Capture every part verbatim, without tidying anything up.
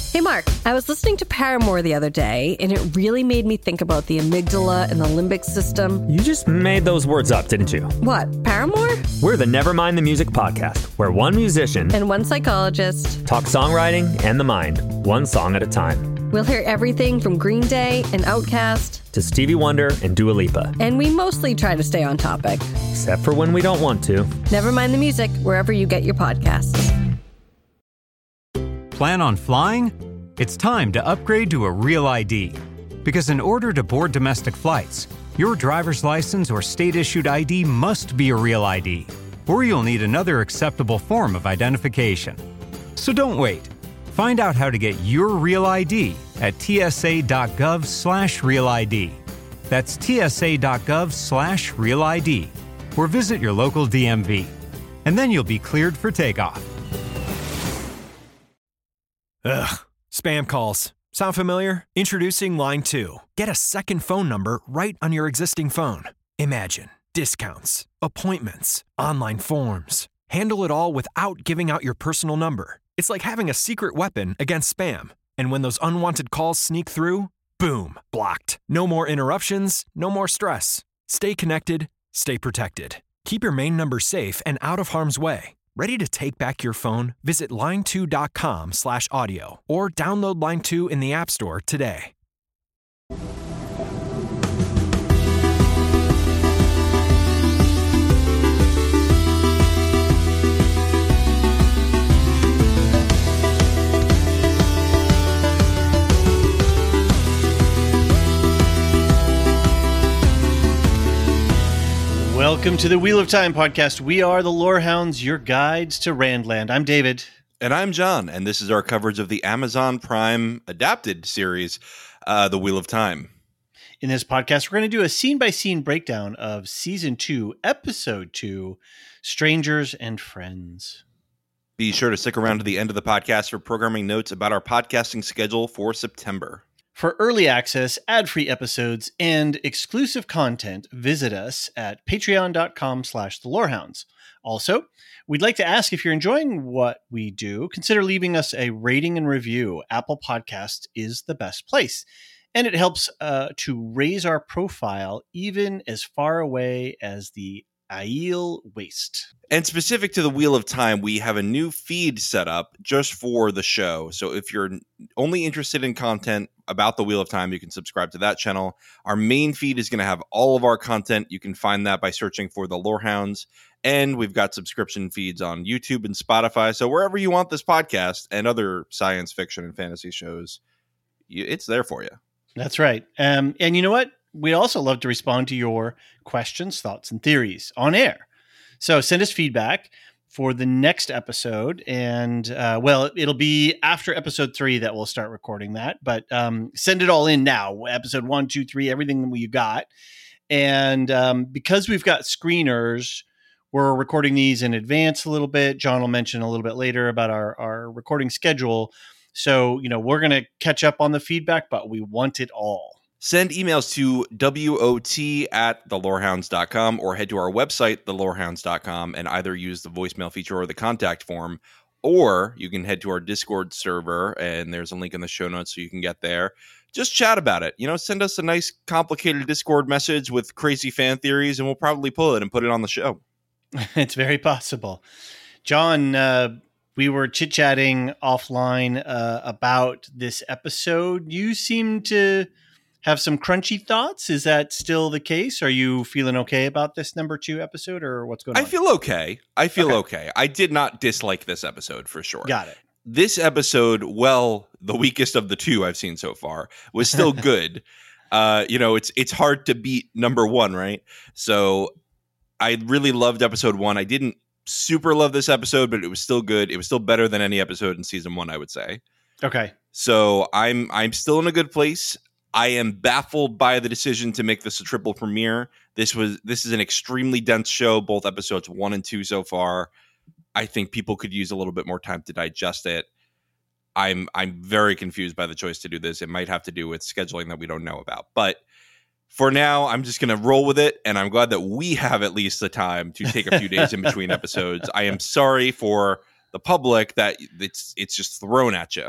Hey, Mark, I was listening to Paramore the other day, and it really made me think about the amygdala and the limbic system. You just made those words up, didn't you? What, Paramore? We're the Nevermind the Music podcast, where one musician and one psychologist talk songwriting and the mind, one song at a time. We'll hear everything from Green Day and Outkast to Stevie Wonder and Dua Lipa. And we mostly try to stay on topic. Except for when we don't want to. Nevermind the Music, wherever you get your podcasts. Plan on flying? It's time to upgrade to a Real I D. Because in order to board domestic flights, your driver's license or state-issued I D must be a Real I D, or you'll need another acceptable form of identification. So don't wait. Find out how to get your Real I D at tsa.gov slash Real ID. That's tsa.gov slash Real ID, or visit your local D M V. And then you'll be cleared for takeoff. Ugh, spam calls. Sound familiar? Introducing Line two. Get a second phone number right on your existing phone. Imagine discounts, appointments, online forms. Handle it all without giving out your personal number. It's like having a secret weapon against spam. And when those unwanted calls sneak through, boom, blocked. No more interruptions, no more stress. Stay connected, stay protected. Keep your main number safe and out of harm's way. Ready to take back your phone? Visit line two dot com slash audio or download Line two in the App Store today. Welcome to the Wheel of Time podcast. We are the Lorehounds, your guides to Randland. I'm David. And I'm John, and this is our coverage of the Amazon Prime adapted series, uh, The Wheel of Time. In this podcast, we're going to do a scene-by-scene breakdown of Season two, Episode two, Strangers and Friends. Be sure to stick around to the end of the podcast for programming notes about our podcasting schedule for September. For early access, ad-free episodes, and exclusive content, visit us at patreon.com slash the Lorehounds. Also, we'd like to ask if you're enjoying what we do, consider leaving us a rating and review. Apple Podcasts is the best place, and it helps uh, to raise our profile even as far away as the Aiel Waste. And specific to the Wheel of Time, we have a new feed set up just for the show. So if you're only interested in content about the Wheel of Time, you can subscribe to that channel. Our main feed is going to have all of our content. You can find that by searching for the Lorehounds. And we've got subscription feeds on YouTube and Spotify. So wherever you want this podcast and other science fiction and fantasy shows, it's there for you. That's right. Um, and you know what? We'd also love to respond to your questions, thoughts, and theories on air. So send us feedback for the next episode. And, uh, well, it'll be after episode three that we'll start recording that. But um, send it all in now. Episode one, two, three, everything you got. And um, because we've got screeners, we're recording these in advance a little bit. John will mention a little bit later about our, our recording schedule. So, you know, we're going to catch up on the feedback, but we want it all. Send emails to W O T at the lorehounds dot com or head to our website, the lorehounds dot com, and either use the voicemail feature or the contact form, or you can head to our Discord server, and there's a link in the show notes so you can get there. Just chat about it. You know, send us a nice, complicated Discord message with crazy fan theories, and we'll probably pull it and put it on the show. It's very possible. John, uh, we were chit-chatting offline uh, about this episode. You seem to have some crunchy thoughts. Is that still the case? Are you feeling okay about this number two episode, or what's going on? I feel okay. I feel okay. okay. I did not dislike this episode for sure. Got it. This episode, well, the weakest of the two I've seen so far, was still good. uh, you know, it's it's hard to beat number one, right? So I really loved episode one. I didn't super love this episode, but it was still good. It was still better than any episode in season one, I would say. Okay. So I'm I'm still in a good place. I am baffled by the decision to make this a triple premiere. This was this is an extremely dense show, both episodes one and two so far. I think people could use a little bit more time to digest it. I'm I'm very confused by the choice to do this. It might have to do with scheduling that we don't know about. But for now, I'm just going to roll with it, and I'm glad that we have at least the time to take a few days in between episodes. I am sorry for the public that it's it's just thrown at you.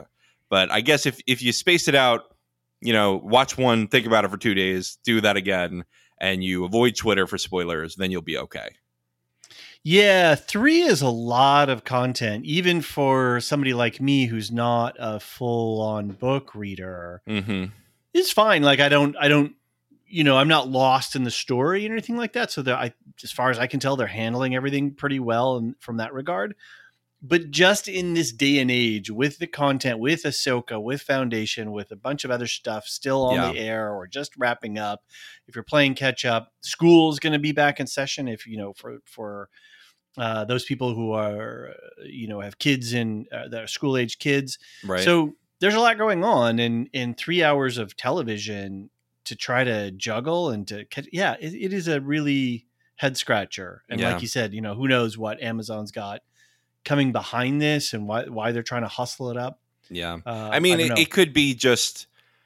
But I guess if if you space it out, you know, watch one, think about it for two days, do that again, and you avoid Twitter for spoilers, then you'll be okay. Yeah, three is a lot of content, even for somebody like me who's not a full-on book reader. Mm-hmm. It's fine. Like I don't, I don't, you know, I'm not lost in the story or anything like that. So that I, as far as I can tell, they're handling everything pretty well in, from that regard. But just in this day and age, with the content, with Ahsoka, with Foundation, with a bunch of other stuff still on Yeah. the air or just wrapping up, if you're playing catch up, school's going to be back in session. If you know, for for uh, those people who are, uh, you know, have kids in uh, that are school age kids, Right. so there's a lot going on, and in three hours of television to try to juggle and to catch, yeah, it, it is a really head scratcher. And Yeah. like you said, you know, who knows what Amazon's got coming behind this and why why they're trying to hustle it up. Yeah. Uh, I mean, I it, don't know. it could be just.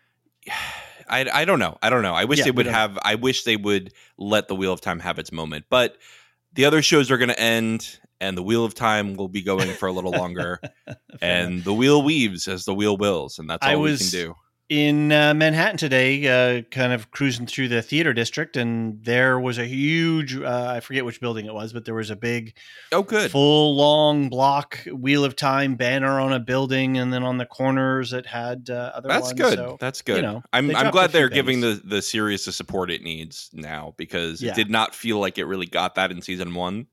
I, I don't know. I don't know. I wish Yeah, they we would don't have. I wish they would let the Wheel of Time have its moment. But the other shows are going to end, and the Wheel of Time will be going for a little longer. And the wheel weaves as the wheel wills, and that's all I we was can do. in uh, Manhattan today, uh, kind of cruising through the theater district, and there was a huge, uh, I forget which building it was, but there was a big Oh, good. full long block Wheel of Time banner on a building, and then on the corners it had uh, other That's ones. good. So, That's good. you know, I'm they I'm dropped a glad few they're giving things. the the series the support it needs now, because Yeah. it did not feel like it really got that in season one.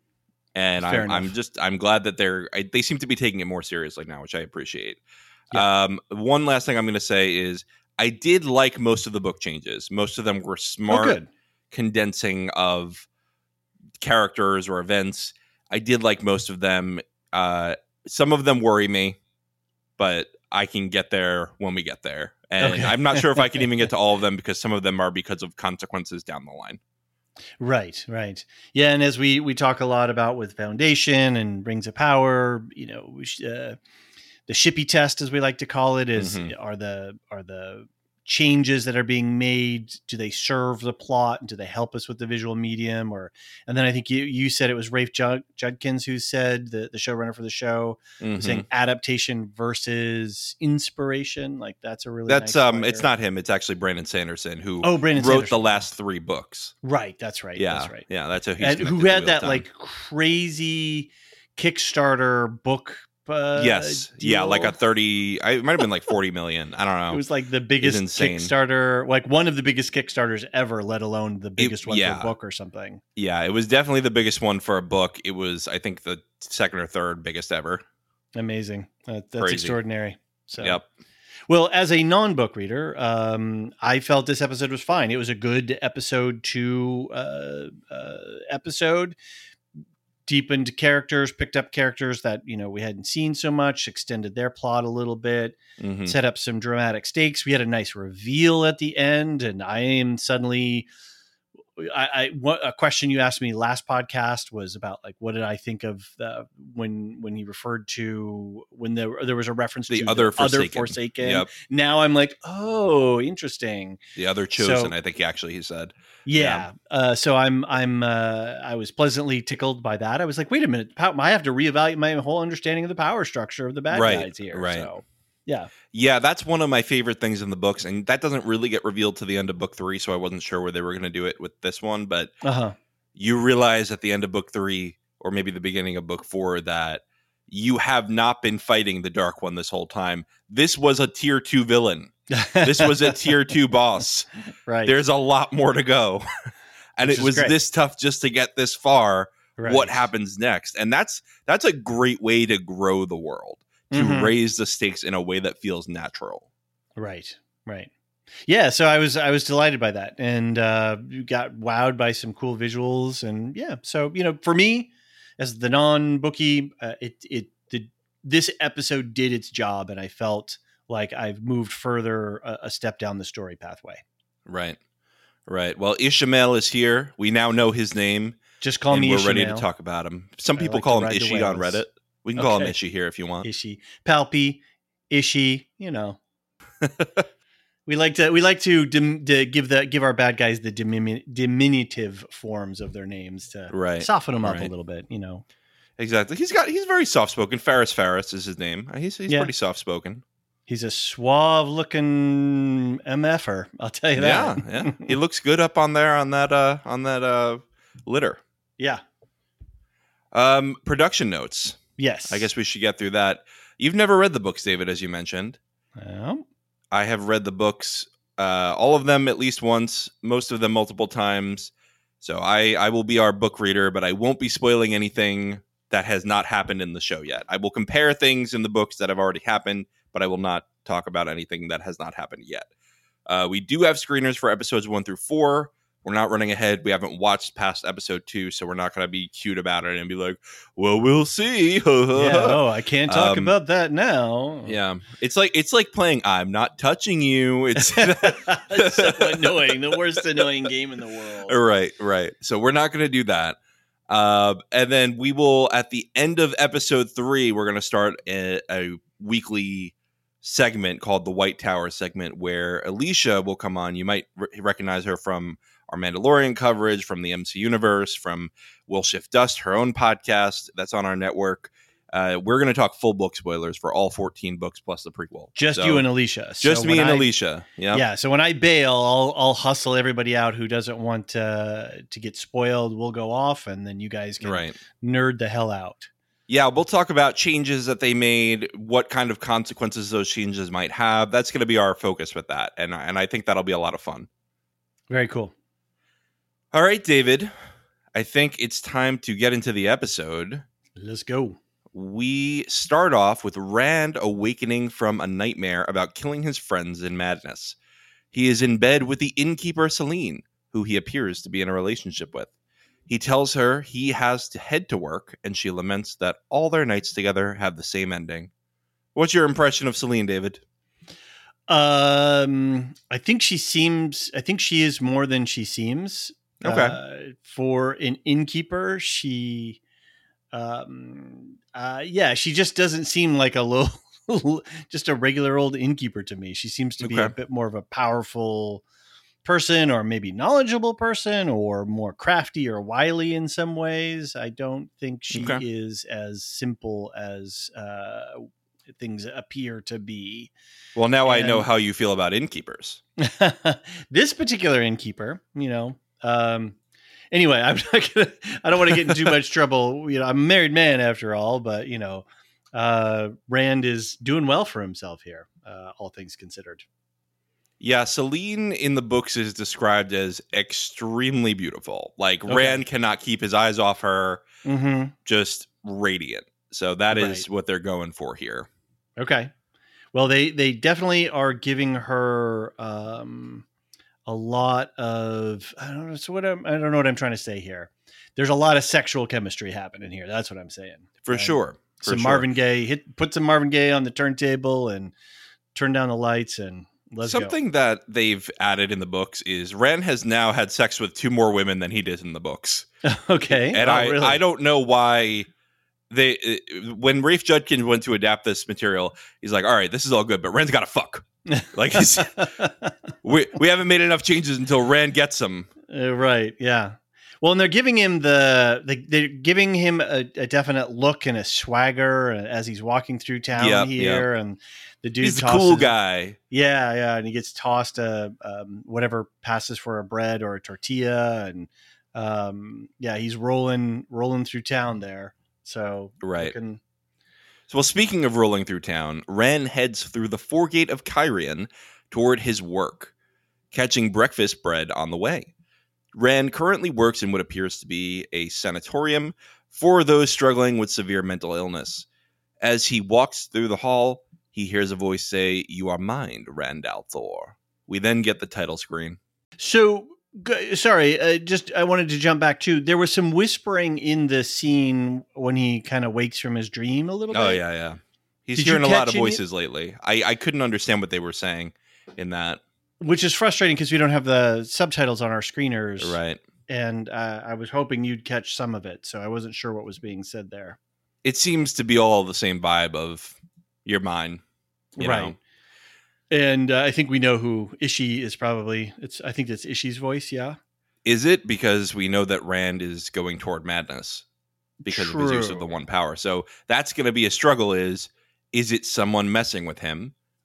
And Fair I'm, I'm enough. just I'm glad that they're I, they seem to be taking it more seriously now, which I appreciate. Yeah. Um, one last thing I'm going to say is I did like most of the book changes. Most of them were Oh, smart good. condensing of characters or events. I did like most of them. Uh, some of them worry me, but I can get there when we get there. And Okay. I'm not sure if I can even get to all of them, because some of them are because of consequences down the line. Right, right. Yeah, and as we we talk a lot about with Foundation and Rings of Power, you know, we sh- uh, the Shippy test, as we like to call it, is Mhm. are the are the changes that are being made, do they serve the plot? Do they help us with the visual medium? Or and then I think you you said it was Rafe Jud- Judkins who said, the the showrunner for the show, Mhm. saying adaptation versus inspiration. Like that's a really That's nice um, line it's there. not him. It's actually Brandon Sanderson, who Oh, Brandon wrote Sanderson. the last three books. Right, that's right. Yeah, that's right. yeah, that's how he's And connected who to had Wheel of that Time. like crazy Kickstarter book. Uh, yes, yeah, deal. like a thirty. I it might have been like forty million. I don't know. It was like the biggest insane. Kickstarter, like one of the biggest Kickstarters ever, let alone the biggest one yeah. for a book or something. Yeah, it was definitely the biggest one for a book. It was, I think, the second or third biggest ever. Amazing. That, that's Crazy. extraordinary. So, Yep. Well, as a non-book reader, um, I felt this episode was fine. It was a good episode two uh, uh, episode. Deepened characters, picked up characters that, you know, we hadn't seen so much, extended their plot a little bit, Mhm. set up some dramatic stakes. We had a nice reveal at the end, and I am suddenly I, I what a question you asked me last podcast was about, like, what did I think of the, when when he referred to when there there was a reference The to other the other Forsaken. Forsaken. Yep. Now I'm like, oh, interesting. The other chosen, So- I think he actually he said. Yeah. Uh, so I'm I'm uh, I was pleasantly tickled by that. I was like, wait a minute, pow- I have to reevaluate my whole understanding of the power structure of the bad Right, guys here. right. So yeah. Yeah, that's one of my favorite things in the books, and that doesn't really get revealed to the end of book three, so I wasn't sure where they were going to do it with this one. But Uh huh. you realize at the end of book three, or maybe the beginning of book four, that you have not been fighting the Dark One this whole time. This was a tier two villain. This was a tier two boss. right. There's a lot more to go. And Which it is was great. this tough just to get this far. Right. What happens next? And that's that's a great way to grow the world, to Mhm. raise the stakes in a way that feels natural. Right. Right. Yeah. So I was I was delighted by that, and uh, you got wowed by some cool visuals, and yeah. So you know, for me, as the non-bookie, uh, it it the this episode did its job, and I felt like I've moved further a, a step down the story pathway. Right. Right. Well, Ishmael is here. We now know his name. Just call and me we're Ishmael. ready to talk about him. Some I people like call to him ride the Ishi on whales. Reddit. We can call him Okay. Ishi here if you want. Ishi, Palpy, Ishi. You know, we like to we like to, dim, to give the give our bad guys the diminu- diminutive forms of their names to Right. soften them up a Right. little bit. You know. Exactly. He's got he's very soft spoken. Ferris Ferris is his name. He's he's Yeah. pretty soft spoken. He's a suave-looking M F er. I'll tell you that. Yeah, yeah. He looks good up on there on that uh, on that uh, litter. Yeah. Um, production notes. Yes. I guess we should get through that. You've never read the books, David, as you mentioned. Um, I have read the books, uh, all of them at least once, most of them multiple times. So I, I will be our book reader, but I won't be spoiling anything that has not happened in the show yet. I will compare things in the books that have already happened, but I will not talk about anything that has not happened yet. Uh, we do have screeners for episodes one through four. We're not running ahead. We haven't watched past episode two, so we're not going to be cute about it and be like, well, we'll see. yeah, oh, I can't talk Um, about that now. Yeah. It's like it's like playing I'm Not Touching You. It's It's so annoying. The worst annoying game in the world. Right, right. So we're not going to do that. Uh, and then we will, at the end of episode three, we're going to start a, a weekly segment called the White Tower segment, where Alicia will come on. You might re- recognize her from our Mandalorian coverage, from the M C Universe, from Will Shift Dust, her own podcast that's on our network. Uh, we're going to talk full book spoilers for all fourteen books plus the prequel. Just So, you and Alicia. Just So me when and I- Alicia. Yeah. Yeah. So when I bail, I'll I'll hustle everybody out who doesn't want uh, to get spoiled. We'll go off, and then you guys can Right. nerd the hell out. Yeah, we'll talk about changes that they made, what kind of consequences those changes might have. That's going to be our focus with that, and and I think that'll be a lot of fun. Very cool. All right, David, I think it's time to get into the episode. Let's go. We start off with Rand awakening from a nightmare about killing his friends in madness. He is in bed with the innkeeper Celine, who he appears to be in a relationship with. He tells her he has to head to work, and she laments that all their nights together have the same ending. What's your impression of Celine, David? Um, I think she seems. I think she is more than she seems. Okay. Uh, for an innkeeper, she, um, uh, yeah, she just doesn't seem like a low, just a regular old innkeeper to me. She seems to be Okay. a bit more of a powerful person, or maybe knowledgeable person, or more crafty or wily in some ways. I don't think she Okay. is as simple as uh, things appear to be. Well, now I know And- how you feel about innkeepers. This particular innkeeper, you know, um, anyway, I'm not gonna, I don't want to get in too much trouble. You know, I'm a married man after all, but you know, uh, Rand is doing well for himself here, uh, all things considered. Yeah, Celine in the books is described as extremely beautiful. Like, Okay. Rand cannot keep his eyes off her, Mm-hmm. just radiant. So that is Right. what they're going for here. Okay. Well, they, they definitely are giving her, um, a lot of, I don't know. So what I'm, I don't know what I'm trying to say here. There's a lot of sexual chemistry happening here. That's what I'm saying. For And sure. For Some sure. Marvin Gaye, hit, put some Marvin Gaye on the turntable and turn down the lights and let's Something that they've added in the books is Rand has now had sex with two more women than he did in the books. go. Okay. And Oh, I, really? I don't know why they uh, when Rafe Judkins went to adapt this material, he's like, all right, this is all good, but Rand's got to fuck. Like, he's, we we haven't made enough changes until Rand gets them. Uh, right. Yeah. Well, and they're giving him the, the they're giving him a, a definite look and a swagger as he's walking through town Yep, here, and the dude He's the tosses, cool guy. Yeah, yeah, and he gets tossed a um, whatever passes for a bread or a tortilla, and um, yeah, he's rolling rolling through town there. So Right. looking- So, well, speaking of rolling through town, Rand heads through the foregate of Kyrian toward his work, catching breakfast bread on the way. Rand currently works in what appears to be a sanatorium for those struggling with severe mental illness. As he walks through the hall, he hears a voice say, "You are mine, Rand al'Thor." We then get the title screen. So, g- sorry, uh, just I wanted to jump back too. There was some whispering in the scene when he kind of wakes from his dream a little bit. Oh, yeah, yeah. He's Did you hearing a lot catch of any- voices lately. I, I couldn't understand what they were saying in that. Which is frustrating because we don't have the subtitles on our screeners. Right. And uh, I was hoping you'd catch some of it. So I wasn't sure what was being said there. It seems to be all the same vibe of "you're mine." You right. know? And uh, I think we know who Ishi is probably. It's I think it's Ishi's voice. Yeah. Is it because we know that Rand is going toward madness because of his use of True. the one power? So that's going to be a struggle. Is is it someone messing with him,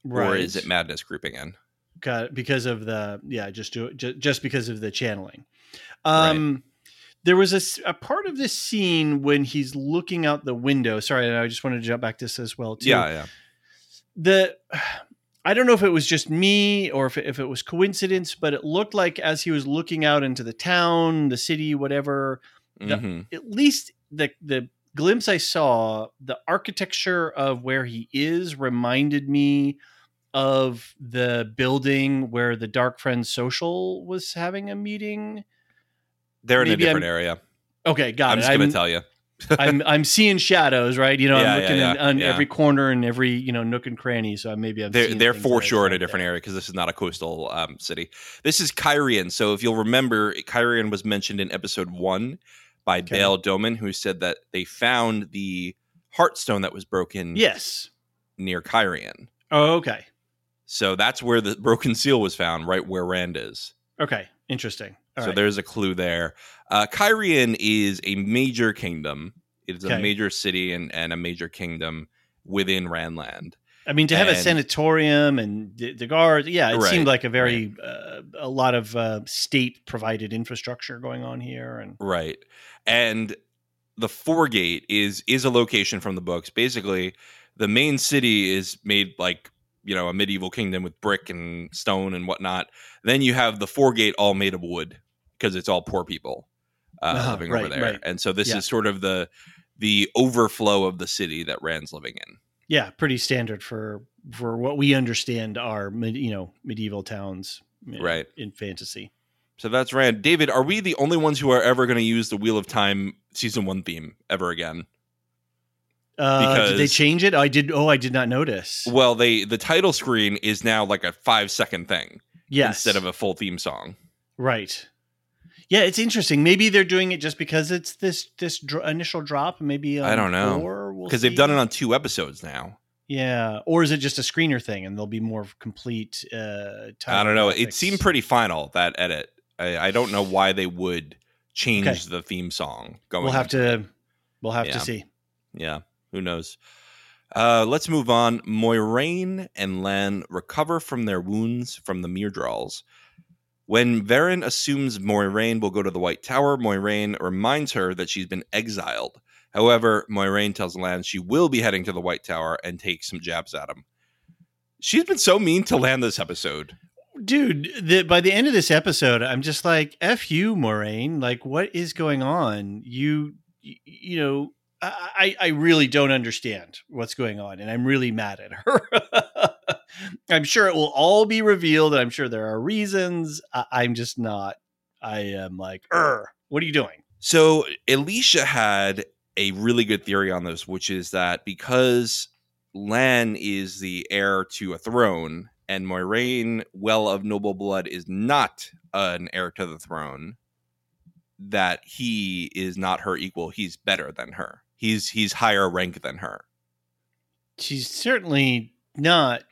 Right. Or is it madness creeping in? Got it, because of the yeah, just do it just, just because of the channeling. Um, right. There was a, a part of this scene when he's looking out the window. Sorry, I just wanted to jump back to this as well too. Yeah, yeah. The I don't know if it was just me or if it, if it was coincidence, but it looked like as he was looking out into the town, the city, whatever, the, mm-hmm. at least the the glimpse I saw, the architecture of where he is reminded me of the building where the Dark Friends Social was having a meeting. They're in Maybe a different I'm, area. Okay, got I'm it. just going to tell you. I'm I'm seeing shadows, right? You know, yeah, I'm looking yeah, in, yeah, on yeah. every corner and every, you know, nook and cranny. So maybe I'm they're, seeing they're things for that sure in a right different there. area because this is not a coastal um, city. This is Kyrian. So if you'll remember, Kyrian was mentioned in episode one by Okay. Bail Doman, who said that they found the Heartstone that was broken Yes. near Kyrian. Oh, okay. So that's where the broken seal was found, right where Rand is. Okay. Interesting. All so right. there's a clue there. Uh, Kyrian is a major kingdom. It is Okay. a major city and, and a major kingdom within Randland. I mean, to have and, a sanatorium and the, the guard, yeah, it right, seemed like a very, right. uh, a lot of uh, state-provided infrastructure going on here. And Right. And the Foregate is is a location from the books. Basically, the main city is made like, you know, a medieval kingdom with brick and stone and whatnot. Then you have the Foregate all made of wood because it's all poor people uh, uh-huh, living right, over there. Right. And so this yeah. is sort of the the overflow of the city that Rand's living in. Yeah, pretty standard for for what we understand are, you know, medieval towns, you know, right, in fantasy. So that's Rand. David, are we the only ones who are ever going to use the Wheel of Time season one theme ever again? Uh, because, did they change it? I did. Oh, I did not notice. Well, they the title screen is now like a five second thing, yes, instead of a full theme song. Right. Yeah, it's interesting. Maybe they're doing it just because it's this this dr- initial drop. Maybe on I don't know because we'll they've done it on two episodes now. Yeah, or is it just a screener thing and there'll be more complete? Uh, I don't know. It seemed pretty final, that edit. I, I don't know why they would change okay. the theme song. Going, we'll have to. It. We'll have yeah. to see. Yeah, who knows? Uh, let's move on. Moiraine and Lan recover from their wounds from the Myrddraals. When Verin assumes Moiraine will go to the White Tower, Moiraine reminds her that she's been exiled. However, Moiraine tells Lan she will be heading to the White Tower and take some jabs at him. She's been so mean to Lan this episode. Dude, the, by the end of this episode, I'm just like, F you, Moiraine. Like, what is going on? You, you, you know, I, I really don't understand what's going on, and I'm really mad at her. I'm sure it will all be revealed, and I'm sure there are reasons. I, I'm just not. I am like, Ugh, what are you doing? So Alicia had a really good theory on this, which is that because Lan is the heir to a throne, and Moiraine, well of noble blood, is not an heir to the throne, that he is not her equal. He's better than her. He's he's higher rank than her. She's certainly not.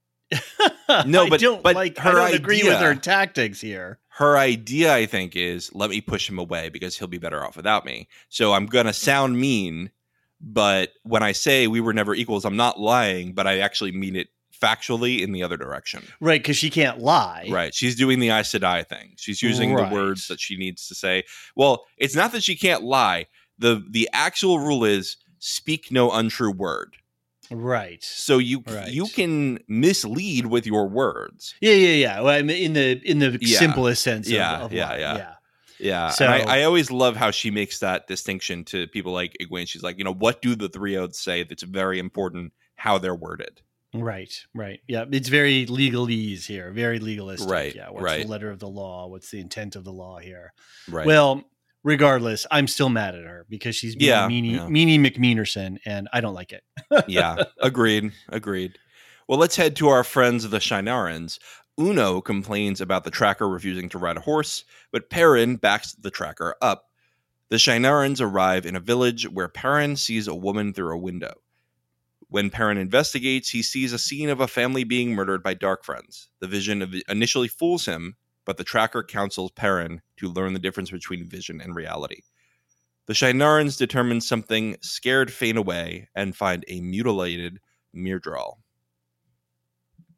No, but I don't but like. Her I don't idea, agree with her tactics here. Her idea, I think, is let me push him away because he'll be better off without me. So I'm gonna sound mean, but when I say we were never equals, I'm not lying, but I actually mean it factually in the other direction. Right, because she can't lie. Right. She's doing the Aes Sedai thing. She's using right. the words that she needs to say. Well, it's not that she can't lie. The the actual rule is speak no untrue word. Right. So you right. you can mislead with your words. Yeah, yeah, yeah. Well, I mean, in the in the yeah. simplest sense. Yeah, of, of yeah, lie. yeah, yeah. Yeah. So and I, I always love how she makes that distinction to people like Egwene. She's like, you know, what do the three oaths say? That's very important how they're worded. Right, right. Yeah, it's very legalese here, very legalistic. Right, yeah, what's right. the letter of the law? What's the intent of the law here? Right. Well, regardless, I'm still mad at her because she's being yeah, meanie, yeah. meanie McMeanerson, and I don't like it. Yeah, agreed, agreed. Well, let's head to our friends the Shinarans. Uno complains about the tracker refusing to ride a horse, but Perrin backs the tracker up. The Shinarans arrive in a village where Perrin sees a woman through a window. When Perrin investigates, he sees a scene of a family being murdered by Dark Friends. The vision initially fools him, but the tracker counsels Perrin to learn the difference between vision and reality. The Shinarans determine something scared Fain away and find a mutilated Myrddraal.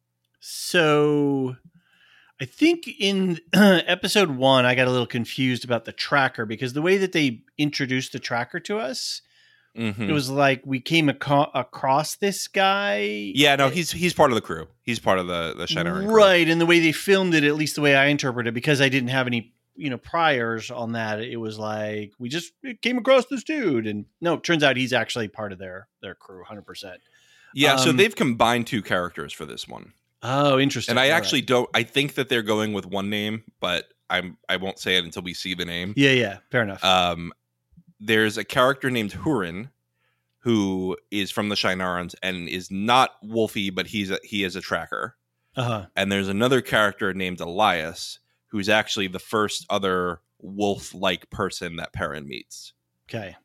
So I think in episode one, I got a little confused about the tracker because the way that they introduced the tracker to us, Mhm. it was like we came aco- across this guy. Yeah, no, he's he's part of the crew. He's part of the the Shannara crew. Right. And the way they filmed it, at least the way I interpret it, because I didn't have any, you know, priors on that, it was like we just came across this dude. And no, it turns out he's actually part of their their crew, one hundred percent. Yeah, so Um, they've combined two characters for this one. Oh, interesting. And I All actually right. don't I think that they're going with one name, but I'm I won't say it until we see the name. Yeah, yeah. Fair enough. Um there's a character named Hurin who is from the Shinarans and is not Wolfie, but he's a, he is a tracker. Uh-huh. And there's another character named Elias who's actually the first other wolf-like person that Perrin meets. Okay.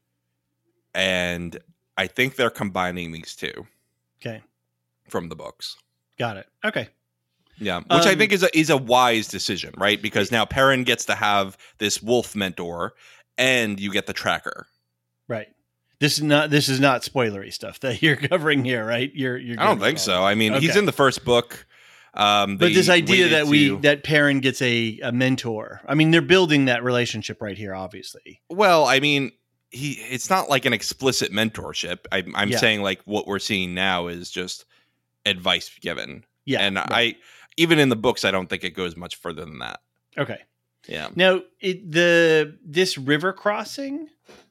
And I think they're combining these two Okay. from the books. Got it. Okay. Yeah, which I Um, think is a is a wise decision, right? Because now Perrin gets to have this wolf mentor, and you get the tracker. Right. This is not this is not spoilery stuff that you're covering here, right? You're you're I don't good think with so. all I mean, he's Okay. in the first book. Um, But they this idea waited that we to- that Perrin gets a, a mentor. I mean, they're building that relationship right here, obviously. well, I mean, he it's not like an explicit mentorship. I, I'm Yeah. saying like what we're seeing now is just advice given. Yeah. and right. I even in the books, I don't think it goes much further than that. Okay. Yeah. Now, it, the this river crossing,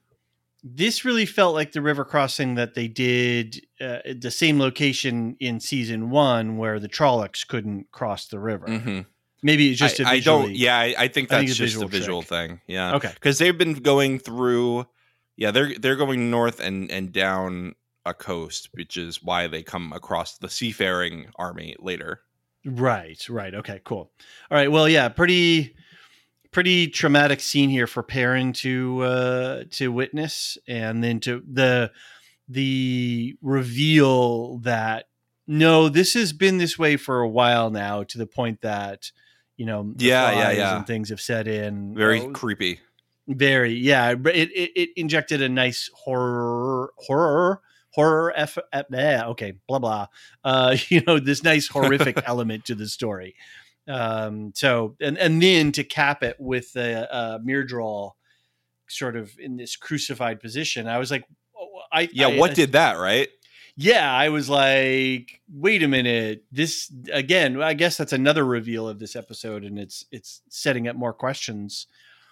this really felt like the river crossing that they did uh, at the same location in season one, where the Trollocs couldn't cross the river. Mhm. Maybe it's just I, a I don't. visually- Yeah, I, I think I that's think it's just visual a visual trick. thing. Yeah. Okay. Because they've been going through. Yeah, they're they're going north and and down a coast, which is why they come across the seafaring army later. Right, right. Okay, cool. All right. Well, yeah, pretty pretty traumatic scene here for Perrin to uh to witness, and then to the the reveal that no, this has been this way for a while now, to the point that, you know, the Yeah, yeah, flies yeah. and things have set in. Very Oh, creepy. very, yeah. But it, it it injected a nice horror horror horror f, f eh, okay blah blah uh you know, this nice horrific element to the story. Um so and and then to cap it with a uh Myrddraal sort of in this crucified position, I was like, oh, I Yeah. I- what I- did that? Right. yeah, I was like, wait a minute. This again, I guess that's another reveal of this episode, and it's it's setting up more questions.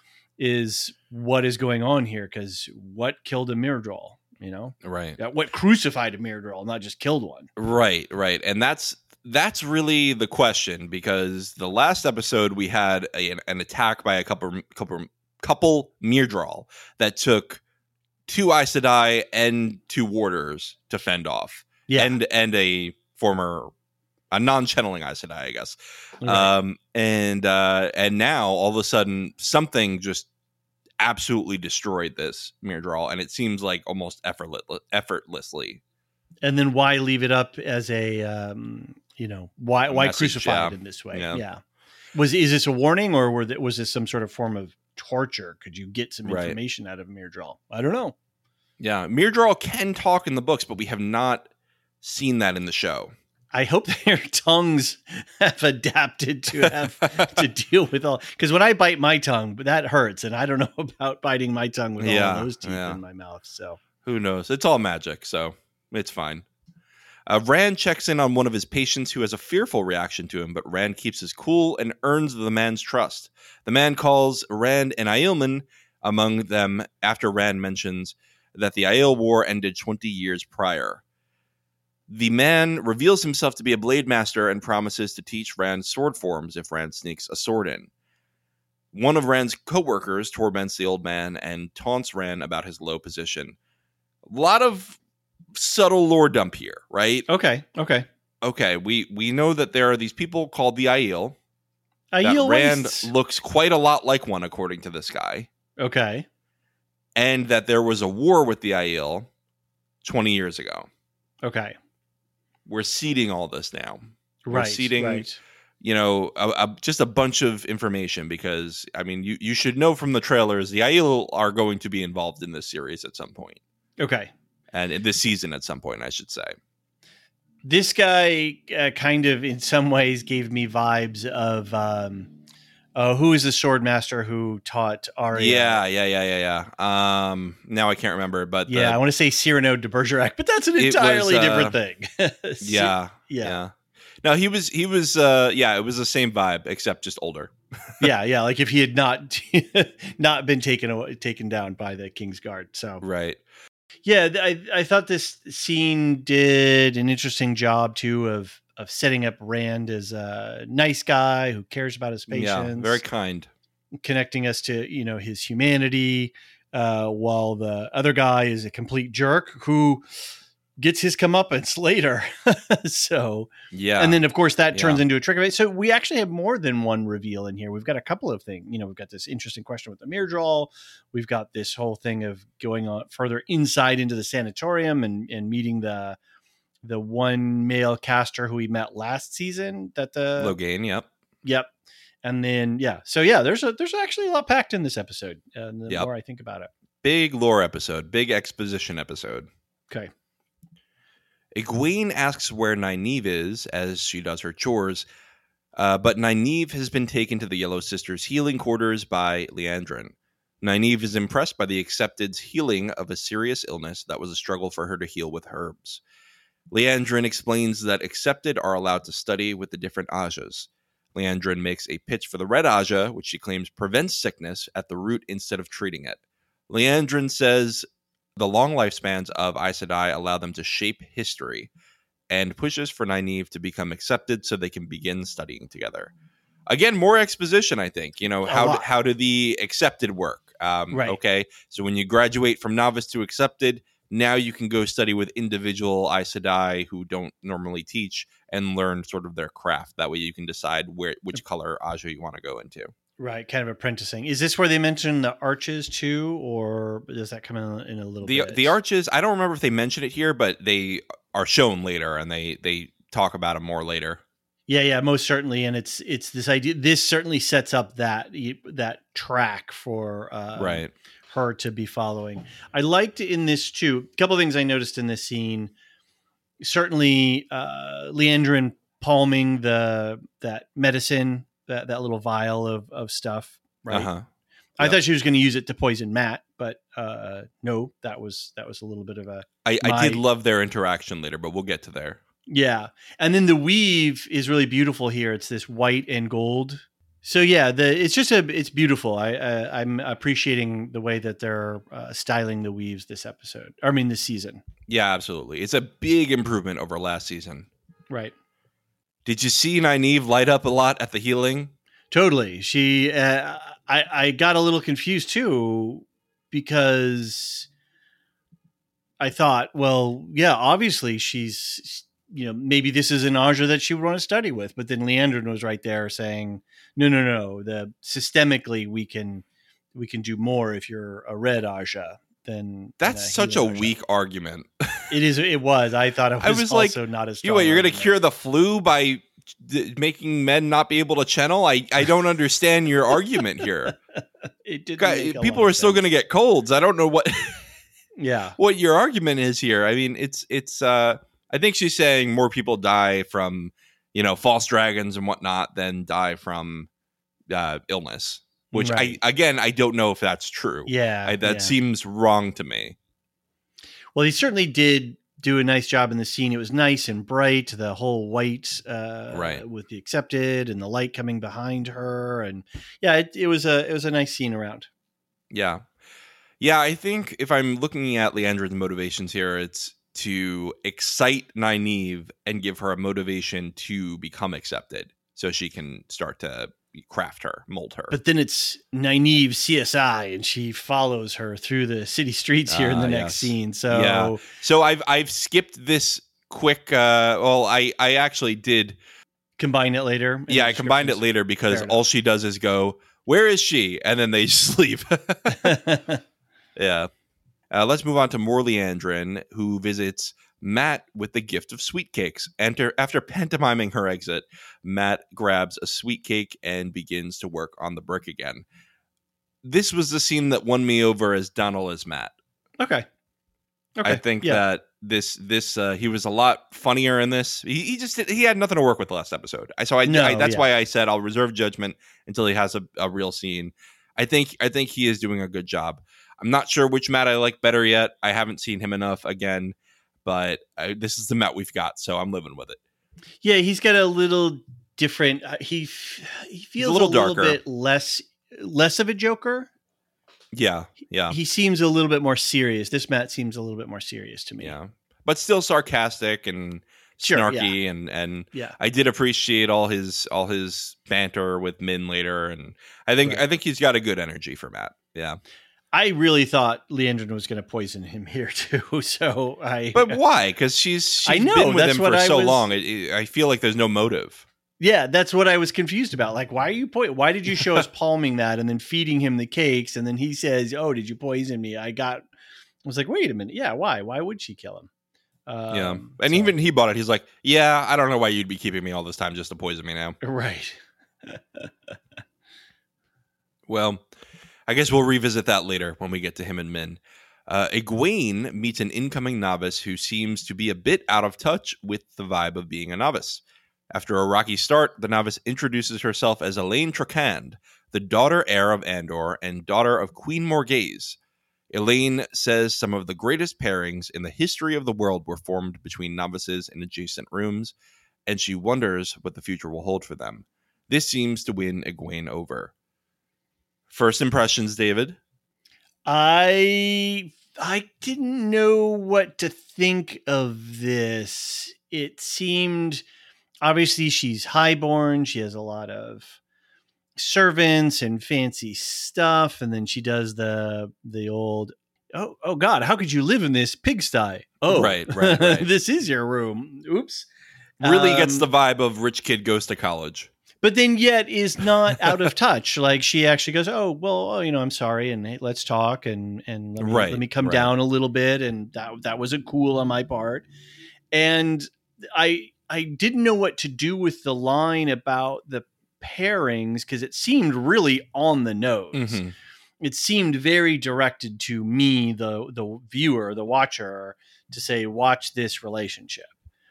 Is what is going on here? Because what killed a Myrddraal? You know, Right. Yeah, what crucified a Myrddraal, not just killed one. Right. Right. And that's that's really the question, because the last episode we had a, an attack by a couple couple couple Myrddraal that took two Aes Sedai and two warders to fend off. Yeah, and and a former a non-channeling Aes Sedai, I guess. right. Um, and uh, and now all of a sudden something just absolutely destroyed this Myrddraal, and it seems like almost effortless, effortlessly. And then why leave it up as a um, you know, why A why message, crucify yeah. it in this way? Yeah. Yeah. Was is this a warning, or were th- was this some sort of form of torture? Could you get some Right. information out of Myrddraal? I don't know. Yeah, Myrddraal can talk in the books, but we have not seen that in the show. I hope their tongues have adapted to have to deal with all. Because when I bite my tongue, that hurts, and I don't know about biting my tongue with Yeah, all those teeth yeah. in my mouth. So Who knows? It's all magic, so it's fine. Uh, Rand checks in on one of his patients who has a fearful reaction to him, but Rand keeps his cool and earns the man's trust. The man calls Rand an Aielman among them after Rand mentions that the Aiel War ended twenty years prior. The man reveals himself to be a blade master and promises to teach Rand sword forms if Rand sneaks a sword in. One of Rand's co-workers torments the old man and taunts Rand about his low position. A lot of subtle lore dump here, right? okay, okay. Okay, we we know that there are these people called the Aiel. That Aiel Rand wastes. looks quite a lot like one, according to this guy, Okay, and that there was a war with the Aiel twenty years ago. okay. We're seeding all this now. We're Right, seeding, right. you know, a, a, just a bunch of information, because I mean, you you should know from the trailers the Aiel are going to be involved in this series at some point, Okay. and in this season at some point, I should say. This guy uh, kind of, in some ways, gave me vibes of um, uh, who is the sword master who taught Arya? Yeah, yeah, yeah, yeah, yeah. Um, now I can't remember, but Yeah, the, I want to say Cyrano de Bergerac, but that's an It was, entirely uh, different thing. yeah, yeah, yeah. No, he was he was uh, yeah, it was the same vibe except just older. yeah, yeah. Like if he had not not been taken away, taken down by the King's Guard. So Right. yeah, I I thought this scene did an interesting job too of of setting up Rand as a nice guy who cares about his patients. Yeah, very kind. Connecting us to, you know, his humanity, uh, while the other guy is a complete jerk who gets his comeuppance later. So, Yeah. and then of course that turns Yeah. into a trick of it. So we actually have more than one reveal in here. We've got a couple of things, you know, we've got this interesting question with the Myrddraal. We've got this whole thing of going on further inside into the sanatorium and, and meeting the, the one male caster who we met last season that the Logain, yep. Yep. And then, yeah. So yeah, there's a, there's actually a lot packed in this episode. Uh, the Yep. more I think about it. Big lore episode, big exposition episode. Okay. Egwene asks where Nynaeve is as she does her chores, uh, but Nynaeve has been taken to the Yellow Sisters' healing quarters by Liandrin. Nynaeve is impressed by the Accepted's healing of a serious illness that was a struggle for her to heal with herbs. Liandrin explains that Accepted are allowed to study with the different Ajas. Liandrin makes a pitch for the Red Aja, which she claims prevents sickness at the root instead of treating it. Liandrin says the long lifespans of Aes Sedai allow them to shape history, and pushes for Nynaeve to become Accepted so they can begin studying together. Again, more exposition, I think. You know, A how lot. how do the Accepted work? Um, Right. Okay, so when you graduate from novice to Accepted, now you can go study with individual Aes Sedai who don't normally teach and learn sort of their craft. That way you can decide where which color Aja you want to go into. Right. Kind of apprenticing. Is this where they mention the arches too, or does that come in, in a little The bit? the arches, I don't remember if they mention it here, but they are shown later and they they talk about them more later. Yeah, yeah, most certainly. And it's, it's this idea, this certainly sets up that, that track for, uh, Right. her to be following. I liked in this too, a couple of things I noticed in this scene. Certainly, uh, Liandrin palming the, that medicine, that, that little vial of, of stuff. Right. Uh-huh. I Yep. thought she was going to use it to poison Matt, but, uh, no, that was, that was a little bit of a, I, I My- did love their interaction later, but we'll get to there. yeah. And then the weave is really beautiful here. It's this white and gold. So yeah, the it's just a it's beautiful. I uh, I'm appreciating the way that they're uh, styling the weaves this episode. I mean this season. Yeah, absolutely. It's a big improvement over last season. Right. Did you see Nynaeve light up a lot at the healing? Totally. She uh, I I got a little confused too because I thought, well, yeah, obviously she's, you know, maybe this is an Aja that she would want to study with, but then Liandrin was right there saying, no, no, no, the systemically we can we can do more if you're a red Aja than That's than such a healing Aja. weak argument. It is. It was. I thought it was, I was like, also not as strong. You what, you're going to argument. cure the flu by d- making men not be able to channel? I, I don't understand your argument here. It did. Guy- People are still going to get colds. I don't know what Yeah. what your argument is here. I mean, it's it's. Uh, I think she's saying more people die from, you know, false dragons and whatnot than die from uh, illness. Which Right. I again I don't know if that's true. Yeah. I, that yeah. seems wrong to me. Well, he certainly did do a nice job in the scene. It was nice and bright, the whole white, uh, Right. with the Accepted and the light coming behind her, and yeah, it, it was a it was a nice scene around. Yeah. Yeah, I think if I'm looking at Liandrin's motivations here, it's to excite Nynaeve and give her a motivation to become Accepted so she can start to craft her, mold her. But then it's Nynaeve C S I, and she follows her through the city streets here in Ah, the yes. next scene. So Yeah. So I've I've skipped this quick uh well I I actually did combine it later. in yeah, the I combined it descriptions. later because Fair all enough. she does is go, "Where is she?" and then they just leave. Yeah. Uh, let's move on to more Liandrin, who visits Matt with the gift of sweet cakes. Enter, after pantomiming her exit, Matt grabs a sweet cake and begins to work on the brick again. This was the scene that won me over as Donald as Matt. Okay. Okay. I think yeah. that this this uh, he was a lot funnier in this. He, he just did, he had nothing to work with the last episode. I so I, No, I that's yeah. why I said I'll reserve judgment until he has a, a real scene. I think I think he is doing a good job. I'm not sure which Matt I like better yet. I haven't seen him enough again, but uh, this is the Matt we've got, so I'm living with it. Yeah, he's got a little different. Uh, he f- he feels a little a little darker. bit less less of a Joker. Yeah, yeah, He seems a little bit more serious. This Matt seems a little bit more serious to me. yeah, but still sarcastic and Sure, snarky, and and Yeah. I did appreciate all his all his banter with Min later, and I think Right. I think he's got a good energy for Matt. Yeah. I really thought Leandrin was going to poison him here too. So I, But why? Because she's, she's I know, been with that's him what for I so was- long. It, it- I feel like there's no motive. yeah, that's what I was confused about. Like, why are you po- Why did you show us palming that and then feeding him the cakes, and then he says, "Oh, did you poison me?" I got. I was like, wait a minute. Yeah, why? Why would she kill him? Um, Yeah. And so- even he bought it. He's like, yeah, I don't know why you'd be keeping me all this time just to poison me now. right. Well, I guess we'll revisit that later when we get to him and Min. Uh, Egwene meets an incoming novice who seems to be a bit out of touch with the vibe of being a novice. After a rocky start, the novice introduces herself as Elaine Trakand, the daughter heir of Andor and daughter of Queen Morghese. Elaine says some of the greatest pairings in the history of the world were formed between novices in adjacent rooms, and she wonders what the future will hold for them. This seems to win Egwene over. First impressions, David? I I didn't know what to think of this. It seemed obviously she's highborn. She has a lot of servants and fancy stuff, and then she does the the old oh oh god, how could you live in this pigsty? Oh, Right, right, right. This is your room. Oops. Really gets Um, the vibe of rich kid goes to college. but then yet is not out of touch. Like she actually goes, "Oh, well, oh, you know, I'm sorry, and hey, let's talk, and and let me, Right, let me come right. down a little bit." And that that wasn't cool on my part, and I I didn't know what to do with the line about the pairings because it seemed really on the nose. Mhm. It seemed very directed to me, the the viewer, the watcher, to say, "Watch this relationship."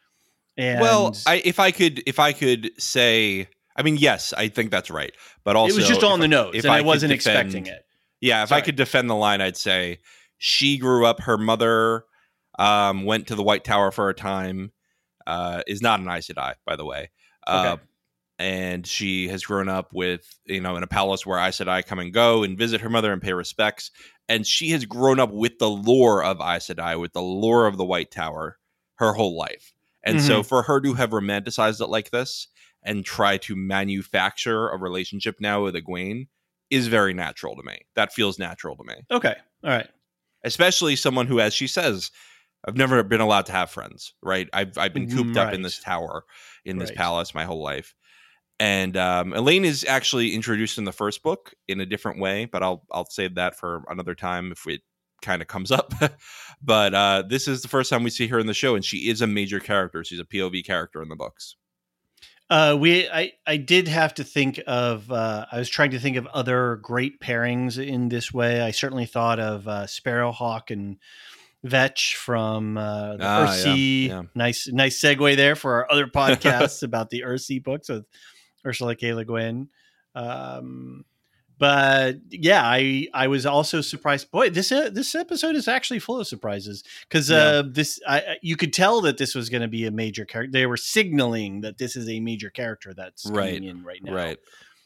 And Well, I, if I could, if I could say, I mean, yes, I think that's right. But also, it was just if on I- the nose, if and I, could wasn't defend- expecting it. Yeah, if Sorry. I could defend the line, I'd say she grew up. Her mother um, went to the White Tower for a time. Uh, is not an Aes Sedai, by the way. Uh, Okay. And she has grown up with, you know, in a palace where Aes Sedai come and go and visit her mother and pay respects. And she has grown up with the lore of Aes Sedai, with the lore of the White Tower, her whole life. And so for her to have romanticized it like this and try to manufacture a relationship now with Egwene is very natural to me. That feels natural to me. Okay, all right. Especially someone who, as she says, I've never been allowed to have friends, right? I've I've been cooped up in Right. this tower, in this Right. palace my whole life. And um, Elaine is actually introduced in the first book in a different way, but I'll I'll save that for another time if it kind of comes up. But uh, this is the first time we see her in the show, and she is a major character. She's a P O V character in the books. Uh, we I I did have to think of. Uh, I was trying to think of other great pairings in this way. I certainly thought of uh, Sparrowhawk and Vetch from uh, the Ah, Earthsea. yeah, yeah. Nice nice segue there for our other podcasts about the Earthsea books with Ursula K. Le Guin. Um, but yeah, I I was also surprised. Boy, this uh, this episode is actually full of surprises because uh, this I, I- you could tell that this was going to be a major character. They were signaling that this is a major character that's Right, coming in right now. Right.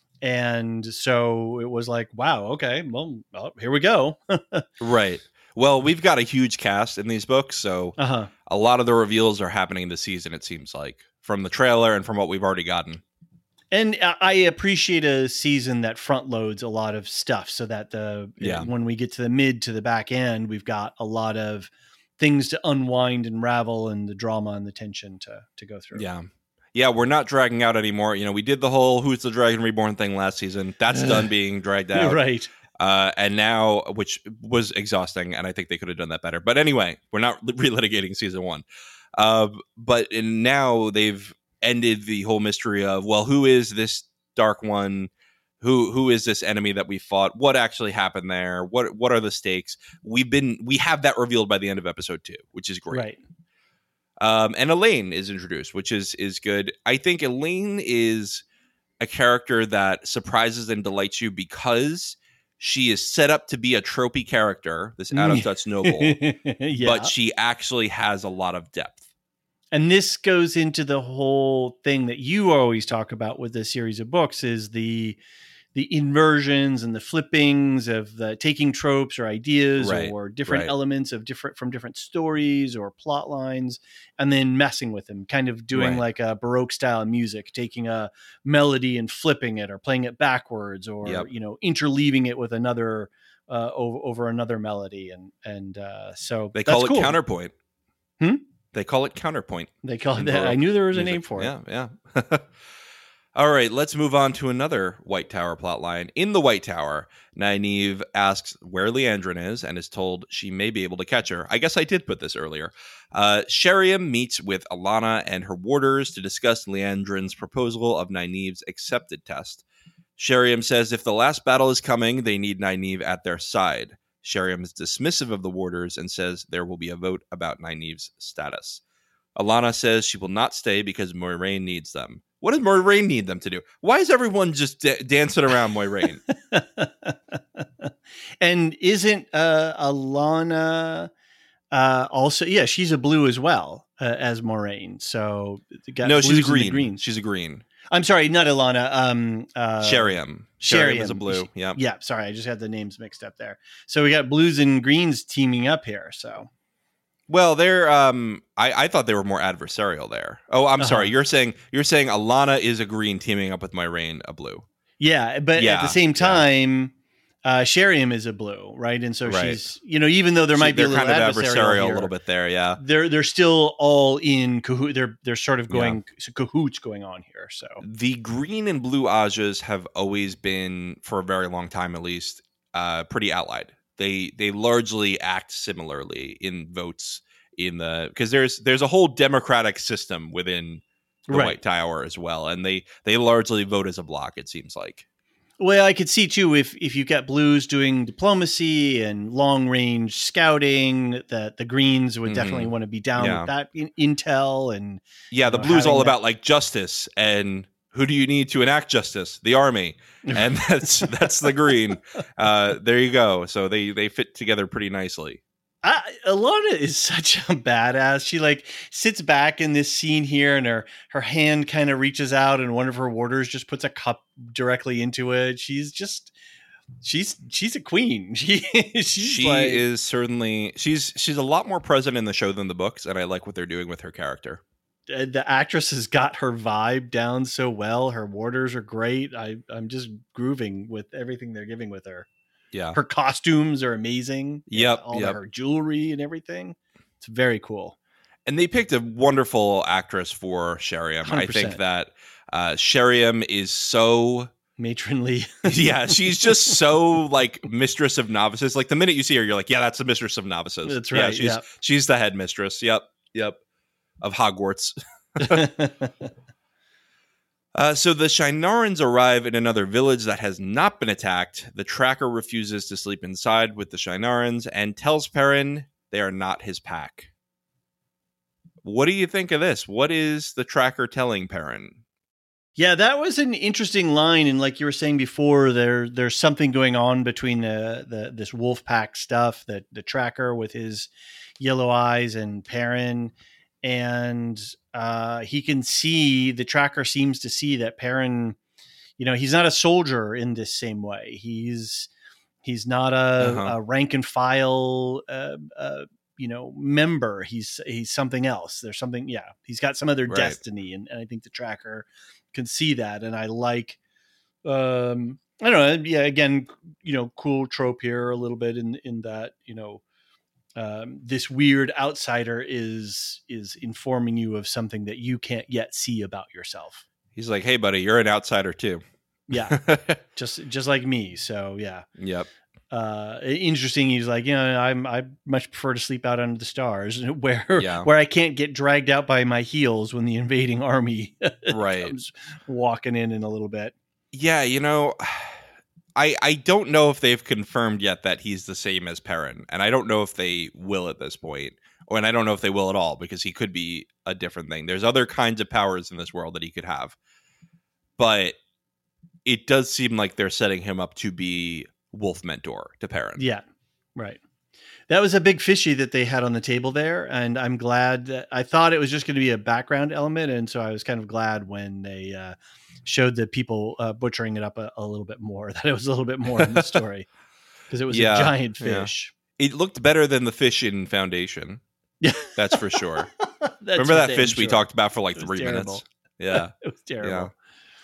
And so it was like, wow, okay, well, well here we go. Right. Well, we've got a huge cast in these books, so Uh huh. a lot of the reveals are happening this season, it seems like, from the trailer and from what we've already gotten. And I I appreciate a season that front loads a lot of stuff so that the Yeah. when we get to the mid to the back end, we've got a lot of things to unwind and ravel and the drama and the tension to to go through. Yeah. Yeah, we're not dragging out anymore. You know, we did the whole Who's the Dragon Reborn thing last season. That's done being dragged out. Right. Uh, and now, which was exhausting, and I think they could have done that better. But anyway, we're not relitigating season one. Uh, but in now they've ended the whole mystery of, well, who is this Dark One? Who who is this enemy that we fought? What actually happened there? What what are the stakes? We've been we have that revealed by the end of episode two, which is great. Right. Um, and Elaine is introduced, which is is good. I think Elaine is a character that surprises and delights you because she is set up to be a tropey character, this out of touch noble, yeah. but she actually has a lot of depth. And this goes into the whole thing that you always talk about with this series of books is the the inversions and the flippings of the taking tropes or ideas right, or different right. elements of different from different stories or plot lines, and then messing with them, kind of doing Right. like a Baroque style music, taking a melody and flipping it or playing it backwards or, Yep. you know, interleaving it with another uh, over, over another melody. And, and uh, so They that's call it cool. counterpoint. Hmm? They call it counterpoint. They call it in that. I Baroque knew there was a music. name for it. Yeah, yeah. All right, let's move on to another White Tower plotline. In the White Tower, Nynaeve asks where Leandrin is and is told she may be able to catch her. I guess I did put this earlier. Uh, Sheriam meets with Alana and her warders to discuss Leandrin's proposal of Nynaeve's accepted test. Sheriam says if the last battle is coming, they need Nynaeve at their side. Sheriam is dismissive of the warders and says there will be a vote about Nynaeve's status. Alana says she will not stay because Moiraine needs them. What does Moiraine need them to do? Why is everyone just da- dancing around Moiraine? And isn't uh, Alana uh, also? Yeah, she's a blue as well uh, as Moiraine. So got No, she's a blues and the green. greens. She's a green. I'm sorry, not Alana. Um, uh, Sheriam. Sheriam Sheriam is a blue. Yeah. Yeah, sorry, I just had the names mixed up there. So we got blues and greens teaming up here. So Well, they're. Um, I, I thought they were more adversarial there. Oh, I'm Uh-huh. sorry. You're saying you're saying Alana is a green teaming up with Moiraine, a blue. yeah, but at Yeah, the same yeah. time, uh, Sheriam is a blue, right? And so Right. she's, you know, even though there might be a They're little kind of adversarial, adversarial here, a little bit there. Yeah. they're they're still all in cahoot. They're they're sort of going cahoots going on here. So The green and blue Ajas have always been, for a very long time at least, uh, pretty allied. They they largely act similarly in votes in the because there's there's a whole democratic system within the Right. White Tower as well, and they they largely vote as a block. It seems like. well, I could see too if if you got blues doing diplomacy and long range scouting, that the greens would Mhm. definitely want to be down Yeah. with that in, intel and Yeah, the know, blue's all having that- about like justice and who do you need to enact justice? The army, and that's that's the green. Uh, there you go. So they they fit together pretty nicely. I, Alana is such a badass. She like sits back in this scene here, and her her hand kind of reaches out, and one of her warders just puts a cup directly into it. She's just she's she's a queen. She she's she like, is certainly she's she's a lot more present in the show than the books, and I like what they're doing with her character. uh, the actress has got her vibe down so well. Her warders are great. I I'm just grooving with everything they're giving with her. Yeah, Her costumes are amazing. Yep, all yep. of her jewelry and everything. It's very cool. and they picked a wonderful actress for Sheriam. I one hundred think percent. that uh, Sheriam is so. Matronly. Yeah, she's just so like mistress of novices. Like the minute you see her, you're like, yeah, that's the mistress of novices. That's Yeah, right, she's yep. she's the headmistress. Yep, yep, of Hogwarts. Uh, so the Shinarans arrive in another village that has not been attacked. The tracker refuses to sleep inside with the Shinarans and tells Perrin they are not his pack. What do you think of this? What is the tracker telling Perrin? Yeah, that was an interesting line, and like you were saying before, there there's something going on between the the this wolf pack stuff, that the tracker with his yellow eyes and Perrin, and uh, he can see the tracker seems to see that Perrin, you know, he's not a soldier in this same way. He's he's not a, Uh-huh. a rank and file, uh, uh, you know, member. He's he's something else. There's something. Yeah, he's got some other Right. destiny, and, and I think the tracker can see that, and I like. Um, I don't know. Yeah, again, you know, cool trope here a little bit in in that, you know, um, this weird outsider is is informing you of something that you can't yet see about yourself. He's like, hey, buddy, you're an outsider too. Yeah, just just like me. So yeah, Yep. uh, interesting. He's like, you know, I'm I much prefer to sleep out under the stars, where Yeah. where I can't get dragged out by my heels when the invading army Right. comes walking in in a little bit. Yeah, you know, I I don't know if they've confirmed yet that he's the same as Perrin, and I don't know if they will at this point, Or, and I don't know if they will at all, because he could be a different thing. There's other kinds of powers in this world that he could have. But it does seem like they're setting him up to be Wolf Mentor to Perrin. Yeah, right. That was a big fishy that they had on the table there. And I'm glad that I thought it was just going to be a background element. And so I was kind of glad when they uh, showed the people uh, butchering it up a, a little bit more, that it was a little bit more in the story, because it was yeah, a giant fish. Yeah. It looked better than the fish in Foundation. Yeah, that's for sure. that's Remember that damn fish we sure. talked about for like three terrible. minutes? Yeah. It was terrible. Yeah.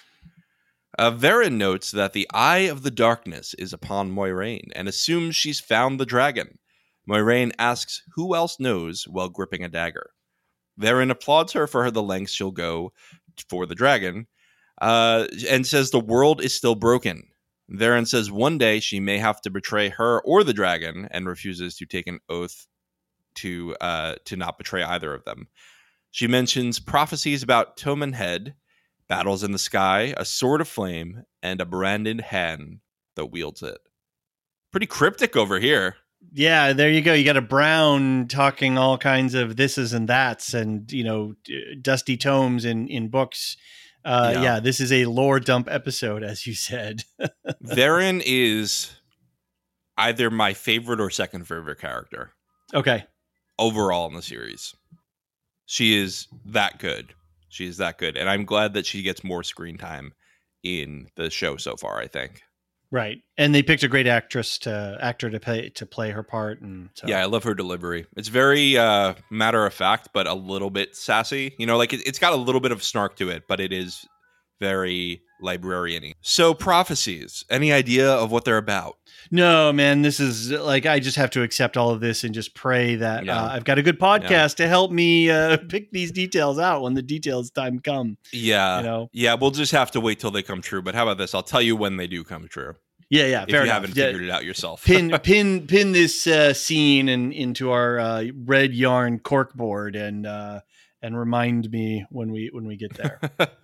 Uh, Varen notes that the Eye of the Darkness is upon Moiraine and assumes she's found the dragon. Moiraine asks who else knows while gripping a dagger. Varen applauds her for her the lengths she'll go for the dragon, uh, and says the world is still broken. Varen says one day she may have to betray her or the dragon, and refuses to take an oath to uh, to not betray either of them. She mentions prophecies about Toman Head, battles in the sky, a sword of flame, and a branded hand that wields it. Pretty cryptic over here. Yeah, there you go. You got a Brown talking all kinds of thises and that's, and, you know, dusty tomes in, in books. Uh, yeah. yeah, this is a lore dump episode, as you said. Varen is either my favorite or second favorite character. Okay. Overall in the series. She is that good. She is that good. And I'm glad that she gets more screen time in the show so far, I think. Right. And they picked a great actress to actor to play to play her part. And so. Yeah, I love her delivery. It's very uh, matter of fact, but a little bit sassy. You know, like it, it's got a little bit of snark to it, but it is very librarian-y. So prophecies, any idea of what they're about? No, man, this is like, I just have to accept all of this and just pray that Yeah. uh, I've got a good podcast yeah. to help me uh, pick these details out when the details time come. Yeah. You know? Yeah, we'll just have to wait till they come true. But how about this? I'll tell you when they do come true. Yeah, yeah, if fair you enough. haven't Yeah. figured it out yourself. pin, pin, pin this uh, scene and in, into our uh, red yarn corkboard and uh, and remind me when we when we get there.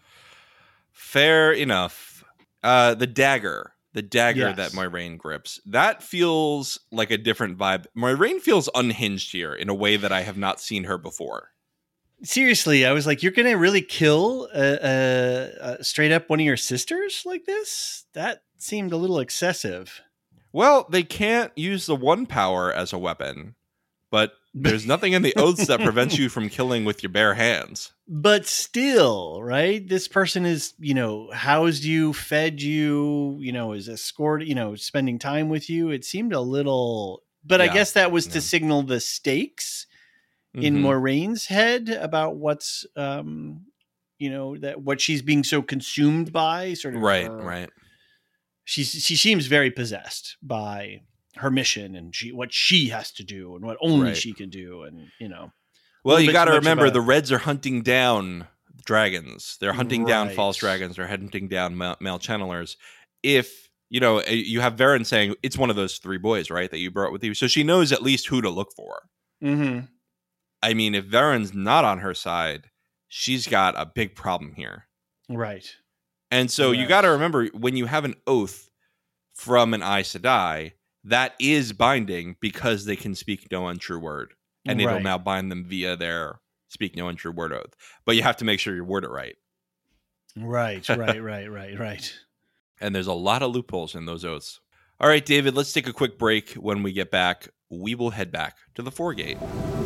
Fair enough. Uh, the dagger. The dagger Yes. that Moiraine grips. That feels like a different vibe. Moiraine feels unhinged here in a way that I have not seen her before. Seriously, I was like, you're going to really kill uh, uh, uh, straight up one of your sisters like this? That seemed a little excessive. Well, they can't use the one power as a weapon, but there's nothing in the oaths that prevents you from killing with your bare hands. But still, right? This person is, you know, housed you, fed you, you know, is escorted, you know, spending time with you. It seemed a little, but I Yeah. guess that was to Yeah. signal the stakes in Mhm. Moraine's head about what's, um, you know, that what she's being so consumed by, sort of. Right, her- right. She's she seems very possessed by her mission and she what she has to do and what only Right. she can do, and you know. Well, little you bit got to too much remember of a- the Reds are hunting down dragons. They're hunting down Right. false dragons. They're hunting down male, male channelers. If, you know, uh, you have Varen saying it's one of those three boys, right, that you brought with you. So she knows at least who to look for. Mm-hmm. I mean, if Varen's not on her side, she's got a big problem here. Right. And so you Right. got to remember, when you have an oath from an Aes Sedai, that is binding because they can speak no untrue word. And it'll Right. now bind them via their speak no untrue word oath. But you have to make sure you word it right. Right, right, right, right, right. And there's a lot of loopholes in those oaths. All right, David, let's take a quick break. When we get back, we will head back to the Foregate.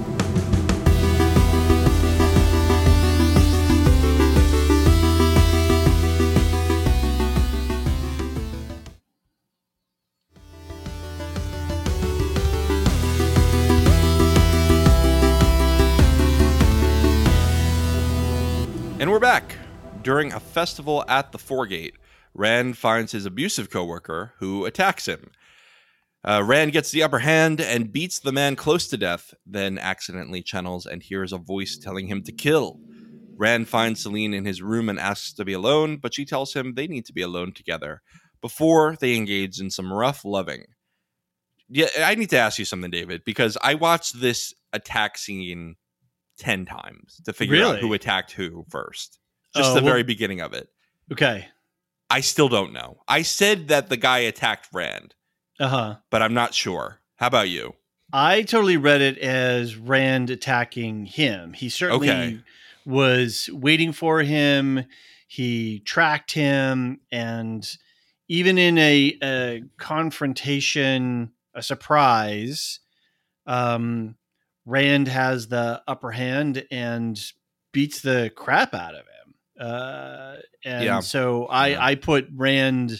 And we're back. During a festival at the Foregate, Rand finds his abusive coworker who attacks him. Uh, Rand gets the upper hand and beats the man close to death, then accidentally channels and hears a voice telling him to kill. Rand finds Celine in his room and asks to be alone, but she tells him they need to be alone together before they engage in some rough loving. Yeah, I need to ask you something, David, because I watched this attack scene ten times to figure out Really? who attacked who first. Just Oh, the well- very beginning of it. Okay. I still don't know. I said that the guy attacked Rand, Uh-huh. but I'm not sure. How about you? I totally read it as Rand attacking him. He certainly Okay. was waiting for him. He tracked him, and even in a, a confrontation, a surprise, um, Rand has the upper hand and beats the crap out of him. Uh, and Yeah. so I, Yeah. I put Rand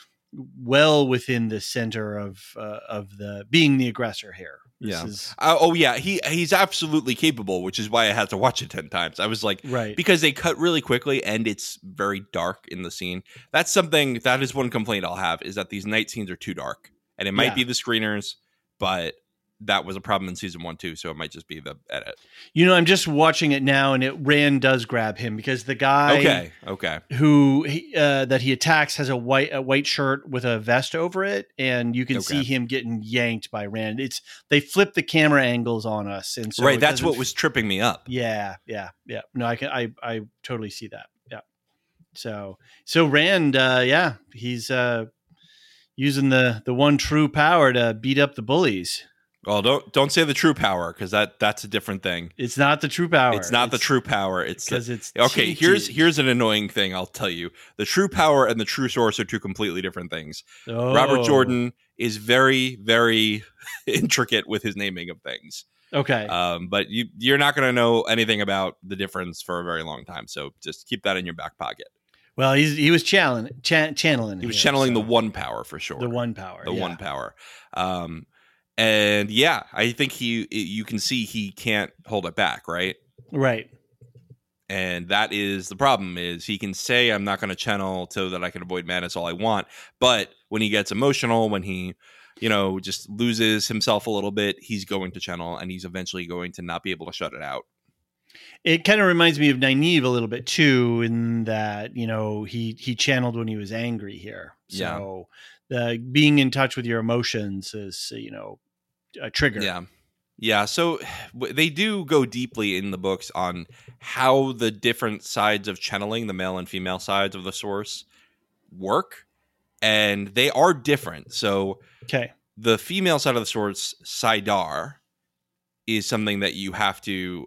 well within the center of uh, of the being the aggressor here. This Yeah. is Uh, oh yeah, he he's absolutely capable, which is why I had to watch it ten times. I was like, right. because they cut really quickly and it's very dark in the scene. That's something that is one complaint I'll have, is that these night scenes are too dark, and it might Yeah. be the screeners, but that was a problem in season one too. So it might just be the edit. You know, I'm just watching it now, and it Rand does grab him because the guy Okay. Okay. who he, uh, that he attacks has a white a white shirt with a vest over it, and you can Okay. see him getting yanked by Rand. It's they flip the camera angles on us, and so right. it That's doesn't what was tripping me up. Yeah, yeah, yeah. No, I can, I, I totally see that. Yeah. So, so Rand, uh, yeah, he's uh, using the the one true power to beat up the bullies. Well, don't don't say the true power, because that that's a different thing. It's not the true power. It's not the true power. It's because the, it's okay. cheated. Here's here's an annoying thing. I'll tell you: the true power and the true source are two completely different things. Oh. Robert Jordan is very, very intricate with his naming of things. Okay. Um, but you you're not going to know anything about the difference for a very long time. So just keep that in your back pocket. Well, he's he was channeling cha- channeling. He was here, channeling so. the one power for sure. The one power. The yeah. one power. Um, and yeah, I think he you can see he can't hold it back, right? Right. And that is the problem, is he can say, I'm not going to channel so that I can avoid madness all I want. But when he gets emotional, when he, you know, just loses himself a little bit, he's going to channel, and he's eventually going to not be able to shut it out. It kind of reminds me of Nynaeve a little bit too, in that, you know, he he channeled when he was angry here. So the being in touch with your emotions is, you know, a trigger. Yeah. Yeah. So w- they do go deeply in the books on how the different sides of channeling, the male and female sides of the source, work. And they are different. So Okay. the female side of the source, Saidar, is something that you have to,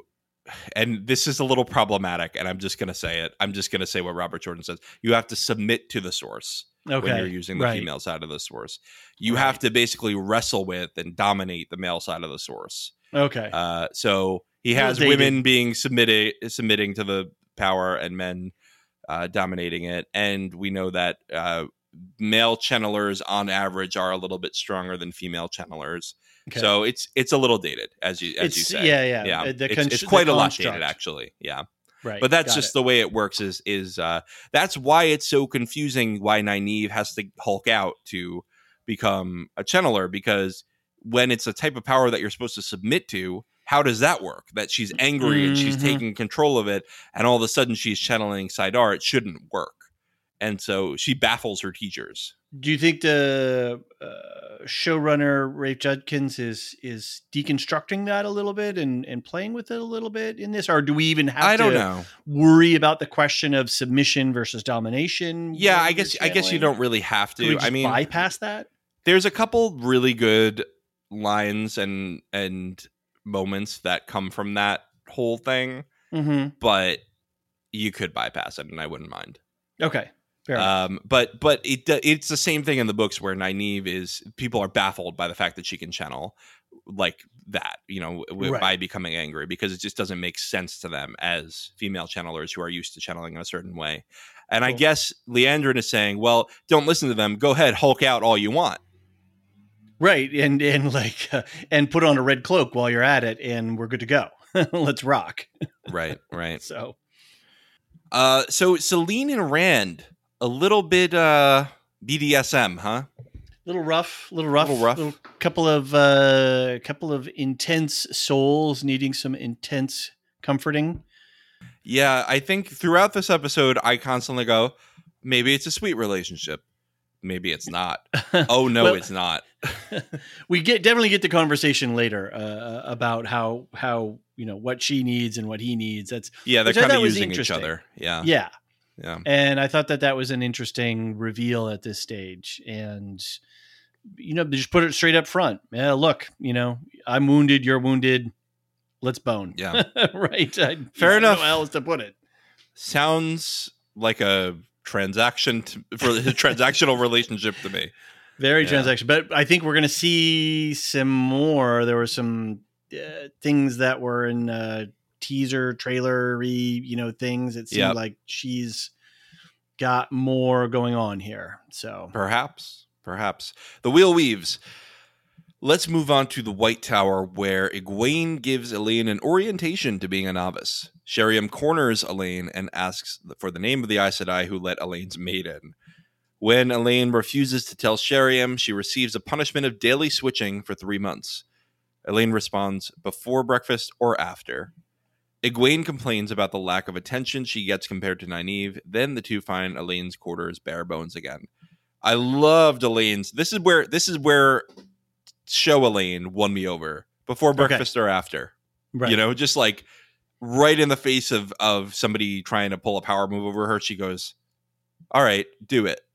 and this is a little problematic, and I'm just going to say it. I'm just going to say what Robert Jordan says. You have to submit to the source Okay. when you're using the Right. female side of the source. You Right. have to basically wrestle with and dominate the male side of the source. Okay. Uh, so he Well, has they women did. being submitted, submitting to the power, and men uh, dominating it. And we know that uh, male channelers on average are a little bit stronger than female channelers. Okay. So it's it's a little dated, as you as you It's- say. yeah, yeah. yeah. Uh, the it's, con- it's the quite a lot construct. dated, actually. Yeah, right. but that's Got just it. the way it works. Is is uh, that's why it's so confusing. Why Nynaeve has to Hulk out to become a channeler, because when it's a type of power that you're supposed to submit to, how does that work? That she's angry and she's Mhm. taking control of it, and all of a sudden she's channeling Saidar. It shouldn't work, and so she baffles her teachers. Do you think the uh, showrunner Rafe Judkins is is deconstructing that a little bit and, and playing with it a little bit in this, or do we even have I don't to know. worry about the question of submission versus domination? Yeah, when I you're guess I guess you channeling? don't really have Can we to. just I mean, bypass that. there's a couple really good lines and and moments that come from that whole thing, Mm-hmm. but you could bypass it, and I wouldn't mind. Okay, fair enough. Um, but but it it's the same thing in the books, where Nynaeve is, people are baffled by the fact that she can channel like that, you know, w- Right. by becoming angry, because it just doesn't make sense to them as female channelers who are used to channeling in a certain way. And I Cool. guess Leandrin is saying, well, don't listen to them. Go ahead, Hulk out all you want. Right, and and like uh, and put on a red cloak while you're at it, and we're good to go. Let's rock. Right, right. So Uh, so Celine and Rand, a little bit uh B D S M, huh? little rough, little rough, Little rough. couple of uh, couple of intense souls needing some intense comforting. Yeah, I think throughout this episode, I constantly go, maybe it's a sweet relationship. Maybe it's not. Oh, no, Well- it's not. We get definitely get the conversation later uh, about how how you know what she needs and what he needs. That's Yeah, they're Which I kind thought of was using each interesting. other. Yeah. yeah, Yeah. and I thought that that was an interesting reveal at this stage. And you know, just put it straight up front. Yeah, look, you know, I'm wounded, you're wounded. Let's bone. Yeah. Right. I, Fair I enough. don't know how else to put it. Sounds like a transaction to, for a transactional relationship to me. Very Yeah. transaction. But I think we're going to see some more. There were some uh, things that were in uh, teaser, trailer-y, you know, things. It seemed Yep. like she's got more going on here. So Perhaps, perhaps. The wheel weaves. Let's move on to the White Tower, where Egwene gives Elaine an orientation to being a novice. Sheriam corners Elaine and asks for the name of the Aes Sedai who let Elaine's maid in. When Elaine refuses to tell Sheriam, she receives a punishment of daily switching for three months. Elaine responds, before breakfast or after. Egwene complains about the lack of attention she gets compared to Nynaeve. Then the two find Elaine's quarters bare bones again. I loved Elaine's. This is where this is where show Elaine won me over. Before breakfast or after. right. You know, just like right in the face of of somebody trying to pull a power move over her, she goes, all right, do it.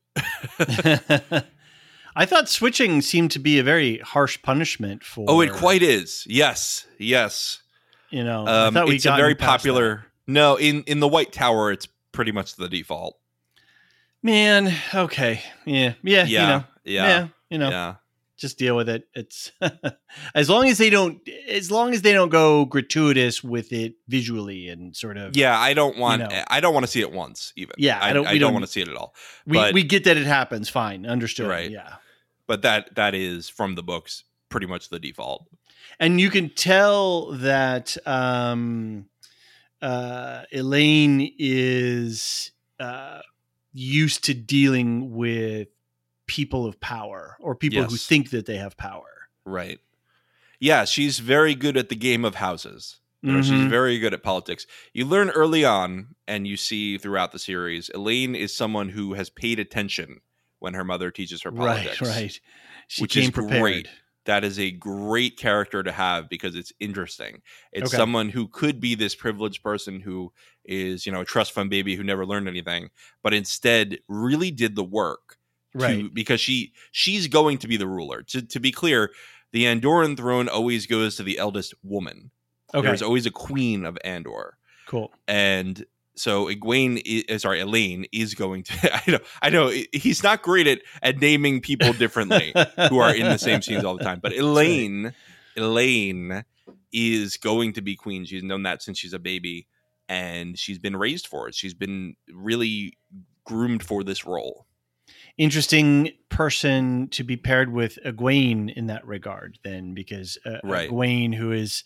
I thought switching seemed to be a very harsh punishment for. Oh, it quite is. Yes, yes. You know, I Um, thought we it's a got very past popular. No, in in the White Tower, it's pretty much the default. that. Man, okay, yeah, yeah, Yeah, you know, yeah, yeah, you know, yeah. just deal with it. It's as long as they don't, as long as they don't go gratuitous with it visually and sort of. Yeah, I don't want. know. I don't want to see it once. Even. Yeah, I I don't- don't. I we don't, don't- want to see it at all. we but, we get that it happens. Fine, understood. Right. Yeah. But that that is from the books, pretty much the default. And you can tell that um, uh, Elaine is uh, used to dealing with people of power or people who Yes. think that they have power. Right. Yeah, she's very good at the game of houses. You know, she's Mhm. very good at politics. You learn early on, and you see throughout the series, Elaine is someone who has paid attention when her mother teaches her politics. Right, right. She which came is prepared. great. That is a great character to have because it's interesting. It's Okay. someone who could be this privileged person who is, you know, a trust fund baby who never learned anything, but instead really did the work. To, Right. because she she's going to be the ruler. To to be clear, the Andoran throne always goes to the eldest woman. Okay. There's always a queen of Andor. Cool. And so Egwene, is, sorry, Elaine is going to. I know, I know, he's not great at, at naming people differently who are in the same scenes all the time. But Elaine, Elaine is going to be queen. She's known that since she's a baby, and she's been raised for it. She's been really groomed for this role. Interesting person to be paired with Egwene in that regard, then, because uh, Right. Egwene, who is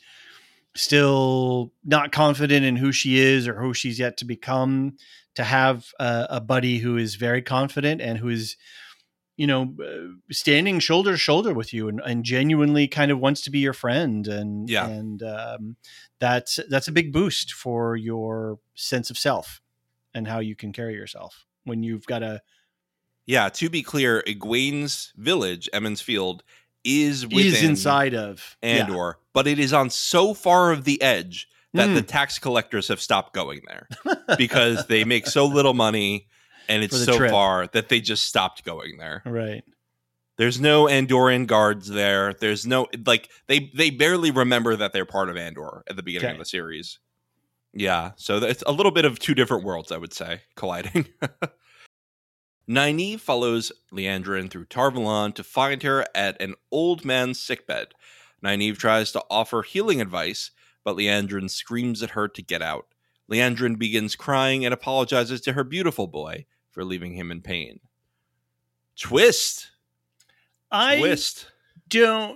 still not confident in who she is or who she's yet to become, to have uh, a buddy who is very confident and who is, you know, uh, standing shoulder to shoulder with you and, and genuinely kind of wants to be your friend. And, Yeah. and um, that's, that's a big boost for your sense of self and how you can carry yourself when you've got a, Yeah, to be clear, Egwene's village, Emmons Field, is within is inside of Andor, but it is on so far of the edge that Mm. the tax collectors have stopped going there because they make so little money and it's For the so trip. far that they just stopped going there. Yeah. Right. There's no Andorian guards there. There's no like they they barely remember that they're part of Andor at the beginning Okay. of the series. Yeah, so it's a little bit of two different worlds, I would say, colliding. Nynaeve follows Liandrin through Tarvalon to find her at an old man's sickbed. Nynaeve tries to offer healing advice, but Liandrin screams at her to get out. Liandrin begins crying and apologizes to her beautiful boy for leaving him in pain. Twist! I Twist! don't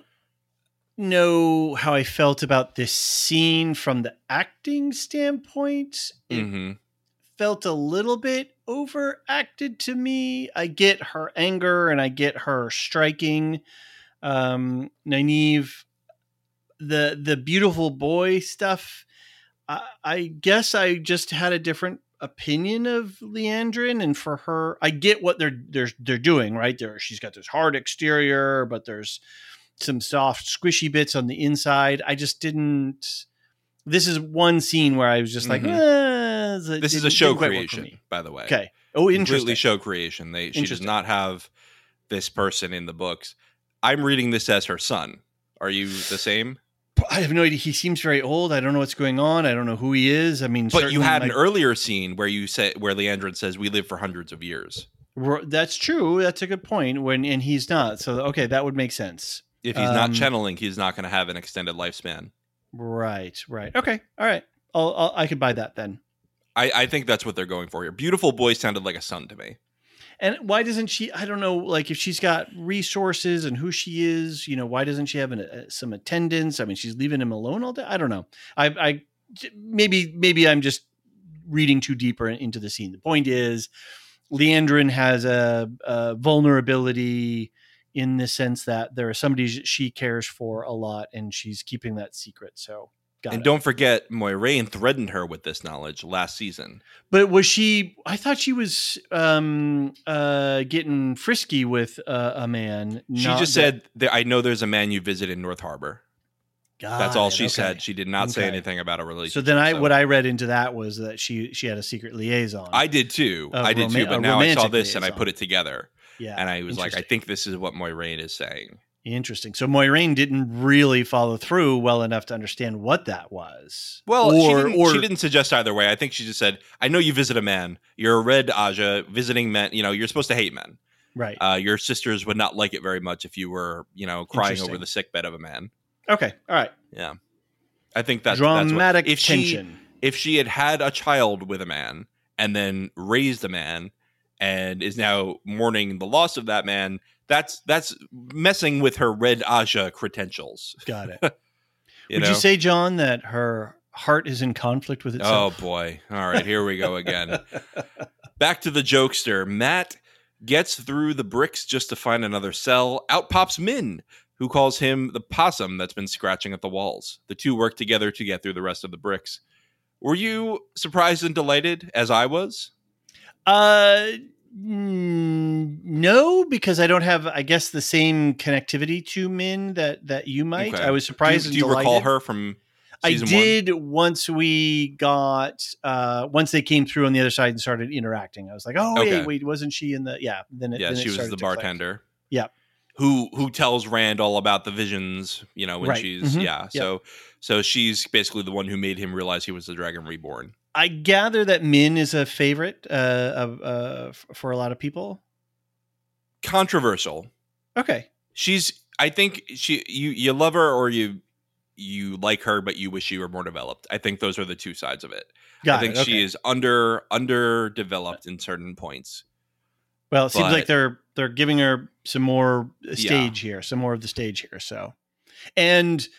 know how I felt about this scene from the acting standpoint. It hmm felt a little bit overacted to me. I get her anger and I get her striking. Um, Nynaeve, the the beautiful boy stuff. I, I guess I just had a different opinion of Liandrin, and for her, I get what they're they're they're doing. Right there, she's got this hard exterior, but there's some soft, squishy bits on the inside. I just didn't. This is one scene where I was just like, Mhm. eh, it This is didn't- a show didn't quite work for creation, me. by the way. Okay. Oh, Completely interesting. show creation. They she does Interesting. not have this person in the books. I'm reading this as her son. Are you the same? I have no idea. He seems very old. I don't know what's going on. I don't know who he is. I mean, but you had like, an earlier scene where you said where Leandrin says we live for hundreds of years. That's true. That's a good point. When and he's not. So okay, that would make sense. If he's um, not channeling, he's not going to have an extended lifespan. Right. Right. Okay. All right. I'll, I'll I could buy that then. I, I think that's what they're going for here. Beautiful boy sounded like a son to me. And why doesn't she? I don't know. Like if she's got resources and who she is, you know, why doesn't she have an, uh, some attendance? I mean, she's leaving him alone all day. I don't know. I, I maybe maybe I'm just reading too deeper into the scene. The point is, Leandrin has a, a vulnerability in the sense that there are somebody she cares for a lot, and she's keeping that secret. So. Got and it. Don't forget, Moiraine threatened her with this knowledge last season. But was she? I thought she was um, uh, getting frisky with uh, a man. She just that, said, that, "I know there's a man you visit in North Harbor." That's all she okay. said. She did not okay. say anything about a relationship. So then, I so. what I read into that was that she she had a secret liaison. I did too. I did too. But now I saw this liaison. and I put it together. Yeah, and I was like, I think this is what Moiraine is saying. Interesting. So Moiraine didn't really follow through well enough to understand what that was. Well, or, she, didn't, or, she didn't suggest either way. I think she just said, I know you visit a man. You're a red Aja visiting men. You know, you're supposed to hate men. Right. Uh, your sisters would not like it very much if you were, you know, crying over the sickbed of a man. Okay. All right. Yeah. I think that's dramatic that's what, if tension. She, if she had had a child with a man and then raised a man and is now mourning the loss of that man, That's that's messing with her red Aja credentials. Got it. you Would know? you say, John, that her heart is in conflict with itself? Oh, boy. All right, here we go again. Back to the jokester. Matt gets through the bricks just to find another cell. Out pops Min, who calls him the possum that's been scratching at the walls. The two work together to get through the rest of the bricks. Were you surprised and delighted, as I was? Uh... No, because I don't have, I guess, the same connectivity to Min that that you might. Okay. I was surprised. Do, and do you delighted. recall her from season I did one? once we got uh, once they came through on the other side and started interacting. I was like, oh okay. wait, wait, wasn't she in the? Yeah, then it, yeah, then she it was the bartender. Click. Yeah, who who tells Rand all about the visions? You know, when right. she's mm-hmm. yeah. Yep. So so she's basically the one who made him realize he was the Dragon Reborn. I gather that Min is a favorite uh, of uh, for a lot of people. Controversial. Okay. She's I think she you you love her or you you like her but you wish she were more developed. I think those are the two sides of it. Got I think it. Okay. she is under underdeveloped in certain points. Well, it but, seems like they're they're giving her some more stage yeah. here, some more of the stage here, so. And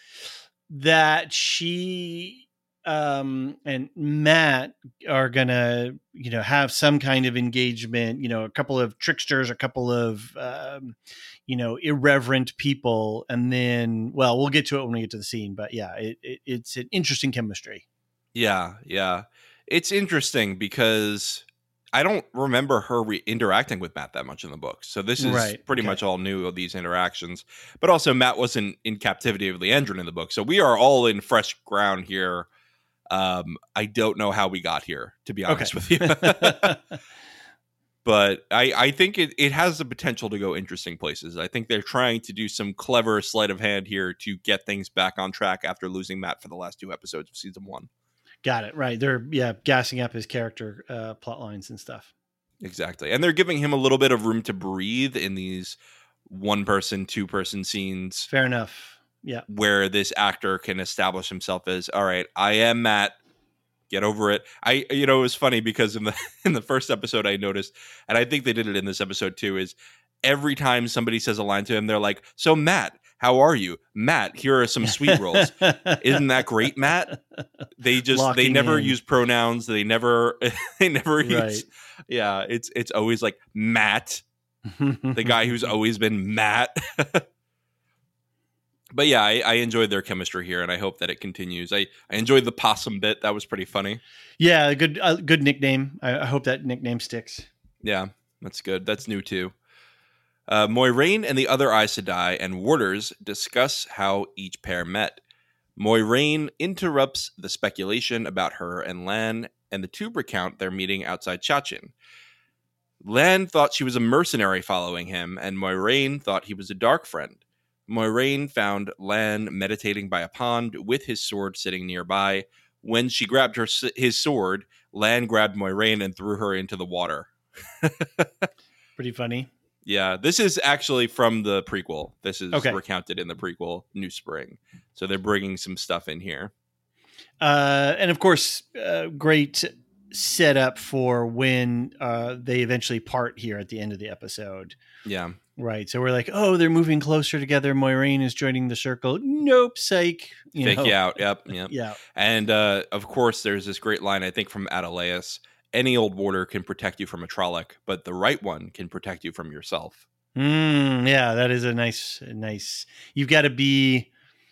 that she um and Matt are gonna, you know, have some kind of engagement, you know, a couple of tricksters, a couple of um, you know, irreverent people, and then, well, we'll get to it when we get to the scene, but yeah, it, it it's an interesting chemistry. Yeah, yeah, it's interesting because I don't remember her re- interacting with Matt that much in the book, so this is right. pretty okay. much all new of these interactions. But also, Matt wasn't in captivity of Leandrin in the book, so we are all in fresh ground here. Um, I don't know how we got here, to be honest okay. with you. But I, I think it, it has the potential to go interesting places. I think they're trying to do some clever sleight of hand here to get things back on track after losing Matt for the last two episodes of season one. Got it. Right. They're, yeah, gassing up his character uh, plot lines and stuff. Exactly. And they're giving him a little bit of room to breathe in these one person, two person scenes. Fair enough. Yeah. Where this actor can establish himself as, all right, I am Matt. Get over it. I, you know, it was funny because in the in the first episode I noticed, and I think they did it in this episode too, is every time somebody says a line to him, they're like, so Matt, how are you? Matt, here are some sweet rolls. Isn't that great, Matt? They just, Locking they never in. use pronouns. They never, they never Right. use, yeah, it's, it's always like Matt, the guy who's always been Matt. But yeah, I, I enjoyed their chemistry here, and I hope that it continues. I, I enjoyed the possum bit. That was pretty funny. Yeah, good uh, good nickname. I, I hope that nickname sticks. Yeah, that's good. That's new, too. Uh, Moiraine and the other Aes Sedai and warders discuss how each pair met. Moiraine interrupts the speculation about her and Lan, and the two recount their meeting outside Chachin. Lan thought she was a mercenary following him, and Moiraine thought he was a dark friend. Moiraine found Lan meditating by a pond with his sword sitting nearby. When she grabbed her his sword, Lan grabbed Moiraine and threw her into the water. Pretty funny. Yeah, this is actually from the prequel. This is Okay. recounted in the prequel, New Spring. So they're bringing some stuff in here. Uh, and of course, uh, great setup for when uh, they eventually part here at the end of the episode. Yeah. Right. So we're like, oh, they're moving closer together. Moiraine is joining the circle. Nope, psych. You Fake know? you out. Yep. Yep. Yeah. And uh, of course, there's this great line, I think, from Adelaus. Any old warder can protect you from a Trolloc, but the right one can protect you from yourself. Mm, yeah, that is a nice, a nice. You've got to be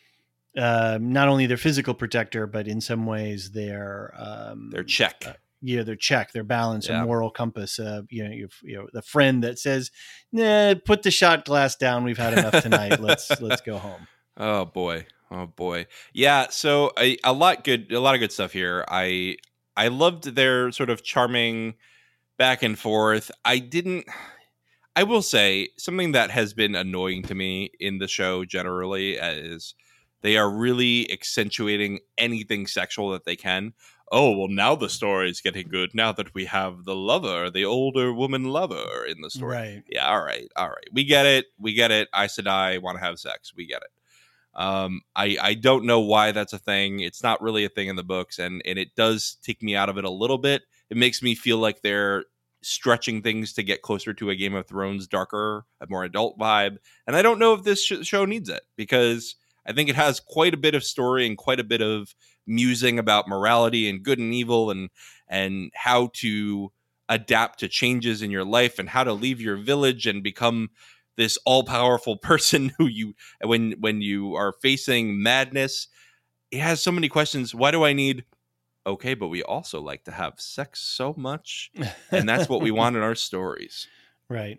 uh, not only their physical protector, but in some ways their um, Their check. Uh, yeah, their check, their balance, Yeah. and moral compass. Uh, you know, you've, you know, the friend that says, "Nah, put the shot glass down. We've had enough tonight. let's let's go home." Oh boy. Oh boy. Yeah. So a, a lot good, a lot of good stuff here. I I loved their sort of charming back and forth. I didn't. I will say something that has been annoying to me in the show generally is they are really accentuating anything sexual that they can. Oh, well, now the story is getting good now that we have the lover, the older woman lover in the story. Right. Yeah, all right, all right. We get it. We get it. Aes Sedai want to have sex. We get it. Um, I, I don't know why that's a thing. It's not really a thing in the books, and, and it does take me out of it a little bit. It makes me feel like they're stretching things to get closer to a Game of Thrones darker, a more adult vibe. And I don't know if this sh- show needs it, because I think it has quite a bit of story and quite a bit of musing about morality and good and evil and and how to adapt to changes in your life and how to leave your village and become this all-powerful person who you when when you are facing madness. It has so many questions. Why do I need okay, but we also like to have sex so much, and that's what we want in our stories. Right.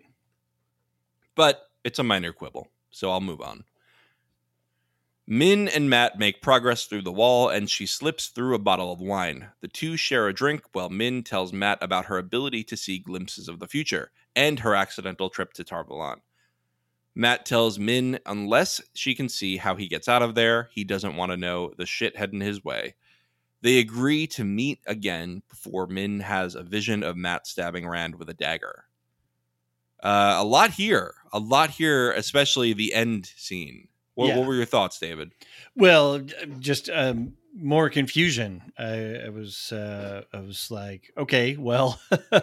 But it's a minor quibble, so I'll move on. Min and Mat make progress through the wall, and she slips through a bottle of wine. The two share a drink while Min tells Mat about her ability to see glimpses of the future and her accidental trip to Tar Valon. Mat tells Min unless she can see how he gets out of there, he doesn't want to know the shit heading his way. They agree to meet again before Min has a vision of Mat stabbing Rand with a dagger. Uh, a lot here. A lot here, especially the end scene. What, Yeah. what were your thoughts, David? Well, just um, more confusion. I, I was, uh, I was like, okay, well,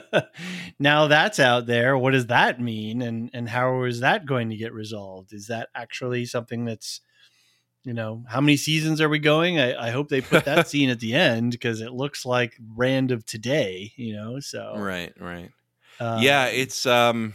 now that's out there. What does that mean, and and how is that going to get resolved? Is that actually something that's, you know, how many seasons are we going? I, I hope they put that scene at the end, because it looks like Rand of today. You know, so Right, right. um, yeah, it's um,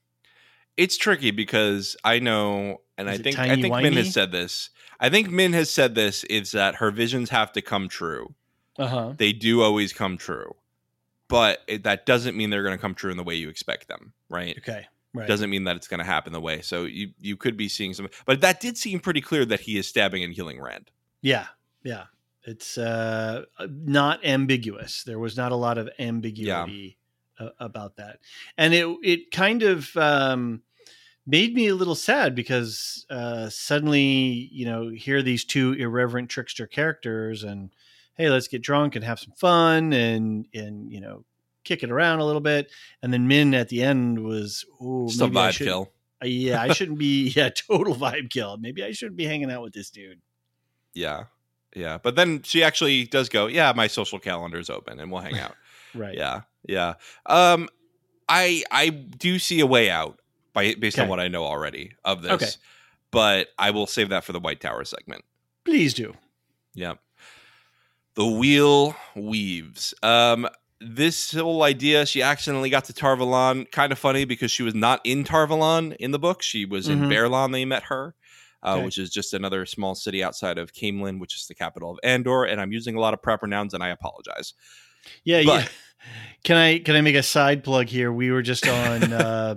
it's tricky because I know. And Is I it think I think Min timey-wimey? has said this. I think Min has said this is that her visions have to come true. uh huh, They do always come true, but it, that doesn't mean they're going to come true in the way you expect them, right? okay, right, Doesn't mean that it's going to happen the way. So you you could be seeing some, but that did seem pretty clear that he is stabbing and healing Rand. yeah, yeah. It's uh, not ambiguous. There was not a lot of ambiguity uh, about that, and it it kind of. Um, made me a little sad because uh, suddenly, you know, here are these two irreverent trickster characters, and hey, let's get drunk and have some fun and and you know, kick it around a little bit. And then Min at the end was, oh, Just a maybe I vibe should, kill. uh, yeah, I shouldn't be, yeah, total vibe kill. Maybe I shouldn't be hanging out with this dude. Yeah, yeah. But then she actually does go, yeah, my social calendar is open and we'll hang out. Right. Yeah, yeah. Um, I I do see a way out. By, based Okay. on what I know already of this. Okay. But I will save that for the White Tower segment. Please do. Yep. The wheel weaves. Um, this whole idea, she accidentally got to Tar Valon. Kind of funny because she was not in Tar Valon in the book. She was in Mhm. Baerlon. They met her, uh, Okay. which is just another small city outside of Camelin, which is the capital of Andor. And I'm using a lot of proper nouns, and I apologize. Yeah. But- yeah. Can I can I make a side plug here? We were just on. uh,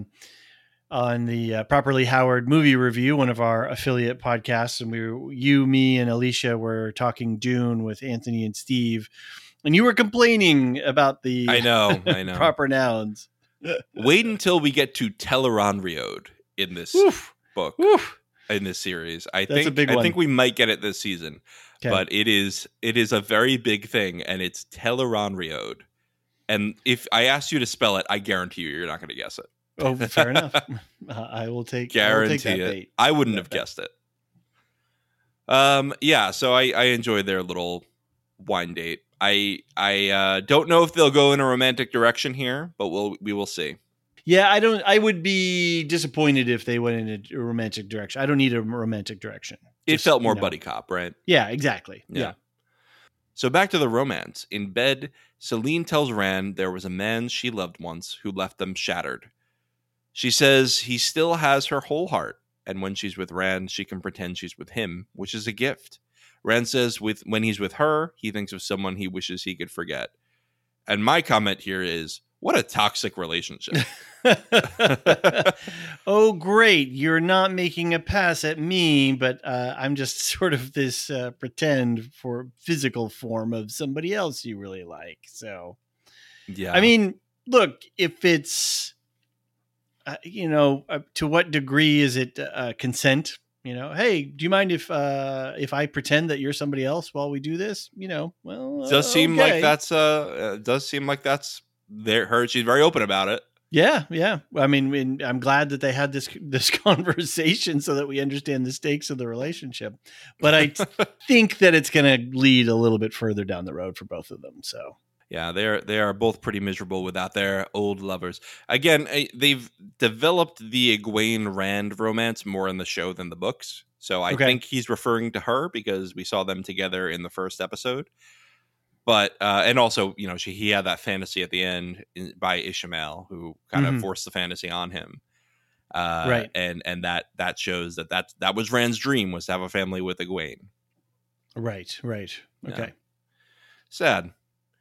on the uh, Properly Howard movie review, one of our affiliate podcasts. And we were, you, me, and Alicia were talking Dune with Anthony and Steve. And you were complaining about the I know, I know. proper nouns. Wait until we get to Tel'aran'rhiod in this Oof, book. oof. in this series. I That's think a big I one. think we might get it this season. Okay. But it is it is a very big thing, and it's Tel'aran'rhiod. And if I asked you to spell it, I guarantee you you're not going to guess it. Oh, fair enough. Uh, I will take. Guarantee I will take that it. bait. I wouldn't That have bet. guessed it. Um. Yeah. So I I enjoyed their little wine date. I I uh, don't know if they'll go in a romantic direction here, but we'll we will see. Yeah, I don't. I would be disappointed if they went in a romantic direction. I don't need a romantic direction. It Just, felt more you know. buddy cop, right? Yeah, exactly. Yeah. Yeah. So back to the romance. In bed, Selene tells Rand there was a man she loved once who left them shattered. She says he still has her whole heart, and when she's with Rand, she can pretend she's with him, which is a gift. Rand says with when he's with her, he thinks of someone he wishes he could forget. And my comment here is, what a toxic relationship. Oh, great. You're not making a pass at me, but uh, I'm just sort of this uh, pretend for physical form of somebody else you really like. So, Yeah. I mean, look, if it's, uh, you know, uh, to what degree is it uh, consent? You know, hey, do you mind if uh, if I pretend that you're somebody else while we do this? You know, well, It does uh, seem okay. like that's uh, it does seem like that's there. Her, she's very open about it. Yeah, yeah. I mean, and I'm glad that they had this this conversation so that we understand the stakes of the relationship. But I t- think that it's going to lead a little bit further down the road for both of them. So Yeah, they're they are both pretty miserable without their old lovers. Again, eh, they've developed the Egwene Rand romance more in the show than the books. So I Okay. think he's referring to her because we saw them together in the first episode. But uh, and also, you know, she he had that fantasy at the end in, by Ishmael, who kind Mhm. of forced the fantasy on him. Uh, Right. and and that that shows that that that was Rand's dream, was to have a family with Egwene. right, right, Yeah. okay. Sad.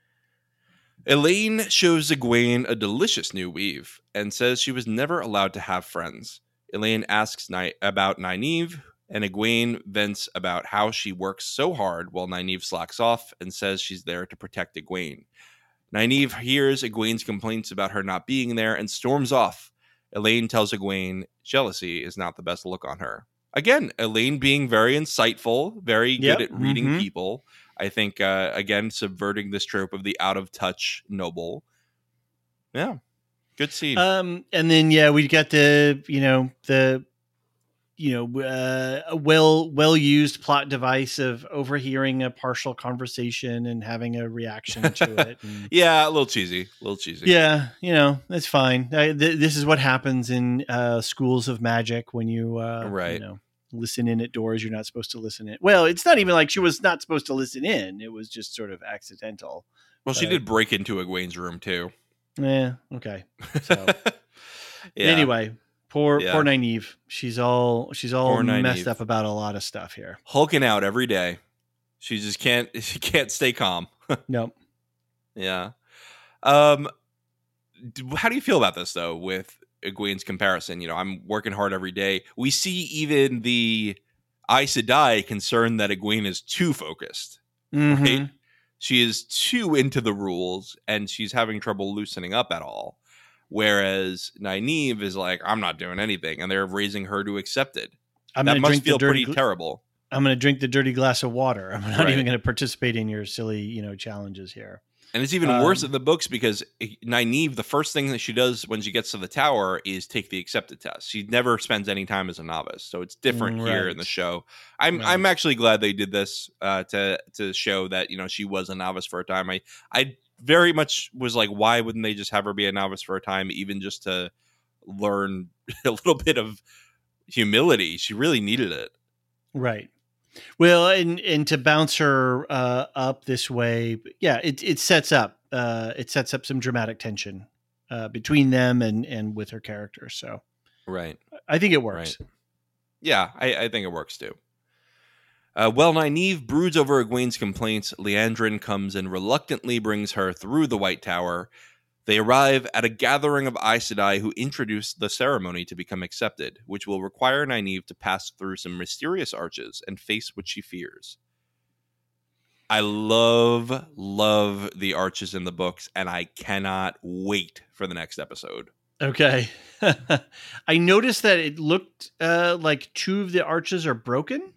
Elaine shows Egwene a delicious new weave and says she was never allowed to have friends. Elaine asks Ni- about Nynaeve, and Egwene vents about how she works so hard while Nynaeve slacks off and says she's there to protect Egwene. Nynaeve hears Egwene's complaints about her not being there and storms off. Elaine tells Egwene jealousy is not the best look on her. Again, Elaine being very insightful, very Yep. good at reading Mhm. people. I think, uh, again, subverting this trope of the out-of-touch noble. Yeah, good scene. Um, and then yeah, we got the you know the you know uh, a well well used plot device of overhearing a partial conversation and having a reaction to it. And, yeah, a little cheesy, a little cheesy. yeah, you know that's fine. I, th- this is what happens in uh, schools of magic when you uh, Right. You know, listen in at doors you're not supposed to listen in. Well, it's not even like she was not supposed to listen in. It was just sort of accidental. Well, she Right. did break into Egwene's room too. Yeah. Okay. So Yeah. anyway, poor Yeah. poor Nynaeve. She's all she's all Poor messed Nynaeve. up about a lot of stuff here. hulking out every day. She just can't. She can't stay calm. Nope. Yeah. Um. d- How do you feel about this though? With Egwene's comparison, you know, I'm working hard every day. We see even the Aes Sedai concerned that Egwene is too focused. Mhm. Right? She is too into the rules, and she's having trouble loosening up at all. Whereas Nynaeve is like, I'm not doing anything, and they're raising her to accept it. I'm that gonna must drink feel the dirty. pretty gl- terrible. I'm gonna drink the dirty glass of water. I'm not Right. even gonna participate in your silly, you know, challenges here. And it's even worse Um, in the books because Nynaeve, the first thing that she does when she gets to the tower is take the accepted test. She never spends any time as a novice, so it's different Mm, here right. in the show. I'm Right. I'm actually glad they did this uh, to to show that you know she was a novice for a time. I I very much was like, why wouldn't they just have her be a novice for a time, even just to learn a little bit of humility? She really needed it. Right. Well, and and to bounce her uh, up this way, yeah, it it sets up uh, it sets up some dramatic tension uh, between them and and with her character. So Right. I think it works. Yeah, I, I think it works too. Uh, while Nynaeve broods over Egwene's complaints, Leandrin comes and reluctantly brings her through the White Tower. They arrive at a gathering of Aes Sedai who introduce the ceremony to become accepted, which will require Nynaeve to pass through some mysterious arches and face what she fears. I love, love the arches in the books, and I cannot wait for the next episode. Okay. I noticed that it looked uh, like two of the arches are broken.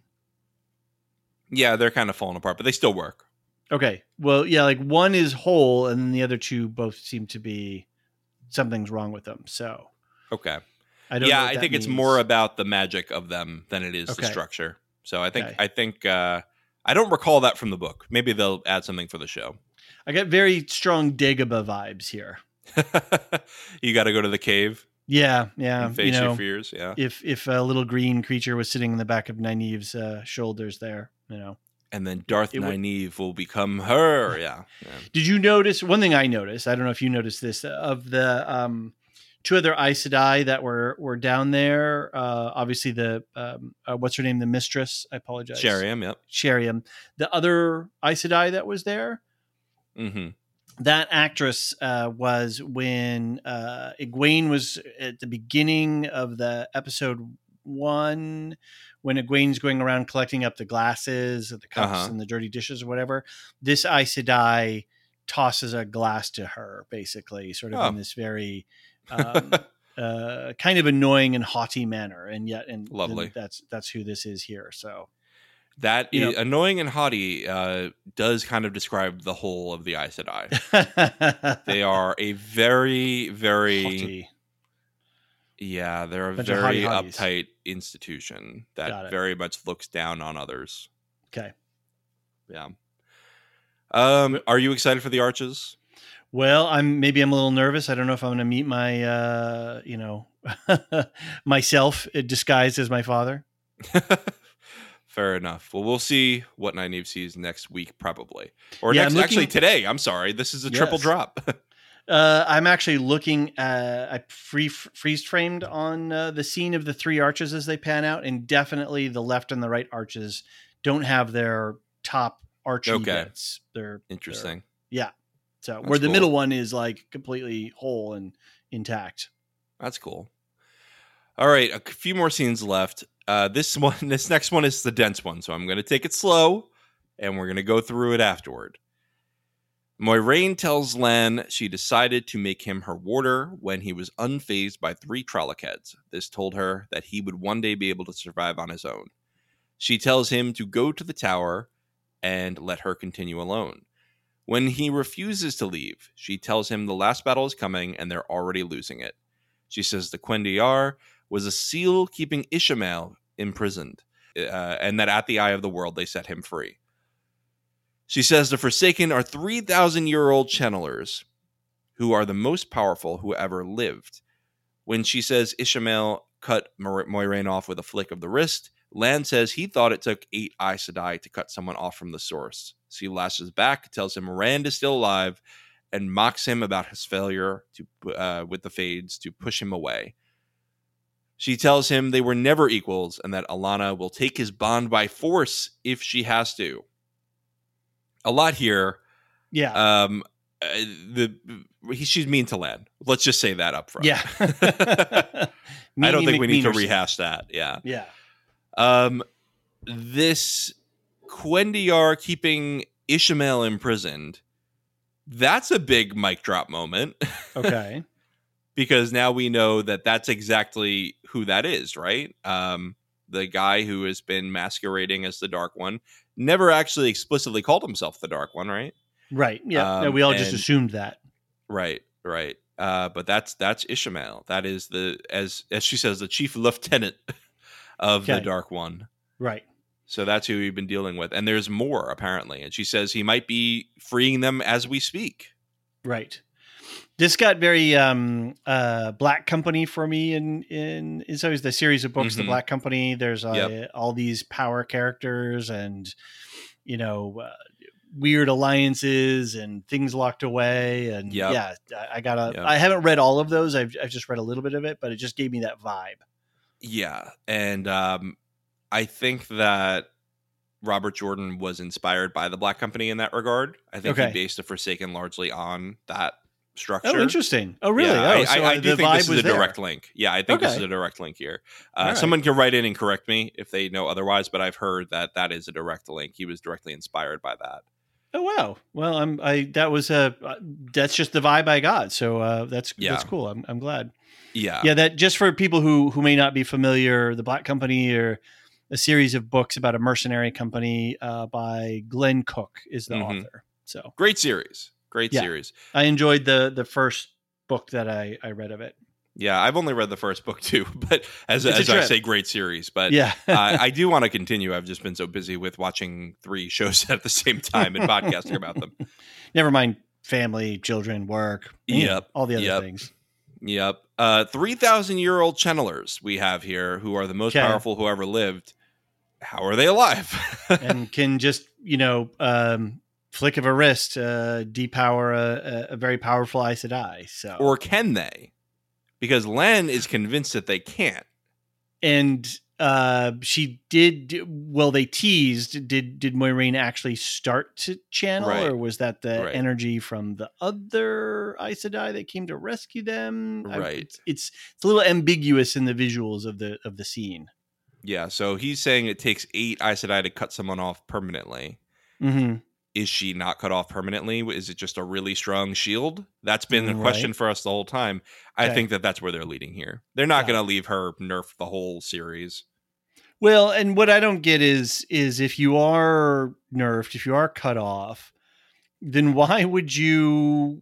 Yeah, they're kind of falling apart, but they still work. Okay. Well, yeah, like one is whole and then the other two both seem to be something's wrong with them. So, Okay. I don't yeah, know what I that think it's means. more about the magic of them than it is Okay. the structure. So I think Okay. I think uh, I don't recall that from the book. Maybe they'll add something for the show. I got very strong Dagobah vibes here. You got to go to the cave Yeah, yeah. and face You know, your fears. Yeah. if if a little green creature was sitting in the back of Nynaeve's uh, shoulders there, you know. And then Darth It would- Nynaeve will become her. Yeah. yeah. Did you notice one thing I noticed? I don't know if you noticed this of the um, two other Aes Sedai that were were down there. Uh, obviously, the um, uh, what's her name, the mistress. I apologize, Sheriam. Yep. Sheriam. The other Aes Sedai that was there. Mm-hmm. That actress uh, was when uh, Egwene was at the beginning of the episode one, when Egwene's going around collecting up the glasses, the cups, Uh-huh. and the dirty dishes or whatever. This Aes Sedai tosses a glass to her, basically, sort of Oh. in this very um, uh, kind of annoying and haughty manner, and yet, and Lovely. and that's that's who this is here. So That You know- is, annoying and haughty uh, does kind of describe the whole of the Aes Sedai. They are a very, very haughty. yeah, they're a Bunch of very hottie-hotties. uptight institution Got that it. very much looks down on others. Okay. Yeah. Um, are you excited for the arches? Well, I'm maybe I'm a little nervous. I don't know if I'm going to meet my, uh, you know, myself disguised as my father. Fair enough. Well, we'll see what Nynaeve sees next week, probably, or Yeah, next. I'm looking- Actually, today. I'm sorry. This is a triple Yes. drop. Uh, I'm actually looking at I free freeze framed on uh, the scene of the three arches as they pan out, and definitely the left and the right arches don't have their top archy Okay. bits. They're Interesting. they're- yeah. So That's where the cool. middle one is like completely whole and intact. That's cool. All right, a few more scenes left. Uh, this one, this next one is the dense one, so I'm going to take it slow, and we're going to go through it afterward. Moiraine tells Lan she decided to make him her warder when he was unfazed by three Trollocs. This told her that he would one day be able to survive on his own. She tells him to go to the tower and let her continue alone. When he refuses to leave, she tells him the last battle is coming and they're already losing it. She says the Quendiar was a seal keeping Ishamael imprisoned, uh, and that at the eye of the world they set him free. She says the Forsaken are three thousand year old channelers who are the most powerful who ever lived. When she says Ishamael cut Mo- Moiraine off with a flick of the wrist, Lan says he thought it took eight Aes Sedai to cut someone off from the source. She lashes back, tells him Rand is still alive, and mocks him about his failure to uh, with the Fades to push him away. She tells him they were never equals and that Alana will take his bond by force if she has to. A lot here. Yeah. Um, uh, the he, she's mean to Lan. Let's just say that up front. yeah. I don't think we need to McMeanerson. rehash that. Yeah. Yeah. Um, this Quendiar keeping Ishamael imprisoned. That's a big mic drop moment. Okay. Because now we know that that's exactly who that is, right? Um, the guy who has been masquerading as the Dark One never actually explicitly called himself the Dark One, right? Right. Yeah. Um, no, we all just and- assumed that. Right, right. Uh, but that's that's Ishamael. That is the as as she says, the chief lieutenant of the Okay. Dark One. Right. So that's who we've been dealing with, and there's more apparently. And she says he might be freeing them as we speak. Right. This got very um, uh, Black Company for me. In in it's always the series of books, The Mhm. Black Company. There's uh, Yep. all these power characters, and you know, uh, weird alliances and things locked away. And Yep. yeah, I, I gotta. Yep. I haven't read all of those. I've I've just read a little bit of it, but it just gave me that vibe. Yeah, and um, I think that Robert Jordan was inspired by the Black Company in that regard. I think Okay. he based the Forsaken largely on that structure. Oh, interesting. Oh, really? Yeah, oh, I, so I, I the do think vibe this is was a there. direct link. Yeah, I think this Okay. is a direct link here. Uh, All right. Someone can write in and correct me if they know otherwise, but I've heard that that is a direct link. He was directly inspired by that. Oh wow! Well, I'm I that was a uh, that's just the vibe I got. So uh, that's Yeah. that's cool. I'm I'm glad. Yeah. Yeah, that just for people who who may not be familiar, The Black Company, or a series of books about a mercenary company uh, by Glenn Cook is the Mhm. author. So Great series. Great Yeah. series. I enjoyed the the first book that I, I read of it. Yeah, I've only read the first book too, but as, It's a as I trip. say, great series. But Yeah. uh, I do want to continue. I've just been so busy with watching three shows at the same time and podcasting about them. Never mind family, children, work, you know, Yep. all the other Yep. things. Yep. Uh, three thousand year old channelers we have here who are the most Okay. powerful who ever lived. How are they alive? And can just, you know, um, flick of a wrist, uh, depower a, a, a very powerful Aes Sedai. So, Or can they? Because Len is convinced that they can't. and uh, she did. Well, they teased. Did did Moiraine actually start to channel, Right. or was that the Right. energy from the other Aes Sedai that came to rescue them? I- Right. it's, it's it's a little ambiguous in the visuals of the of the scene. Yeah, so he's saying it takes eight Aes Sedai to cut someone off permanently. Mm-hmm. Is she not cut off permanently? Is it just a really strong shield? That's been the Right. question for us the whole time. I Okay. think that that's where they're leading here. They're not Got going to leave her nerf the whole series. Well, and what I don't get is is if you are nerfed, if you are cut off, then why would you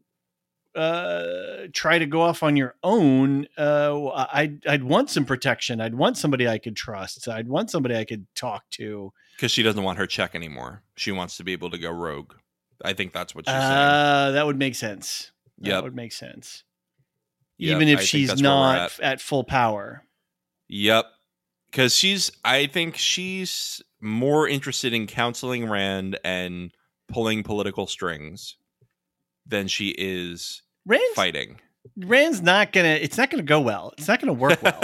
uh try to go off on your own? uh I'd, I'd want some protection. I'd want somebody I could trust. I'd want somebody I could talk to. Because she doesn't want her check anymore. She wants to be able to go rogue. I think that's what she's saying. Uh that would make sense. That Yep. would make sense. Yep, Even I if think she's that's where we're not at. f- at full power. Yep. Because she's, I think she's more interested in counseling Rand and pulling political strings than she is Rand's, fighting. Rand's not gonna it's not gonna go well. It's not gonna work well.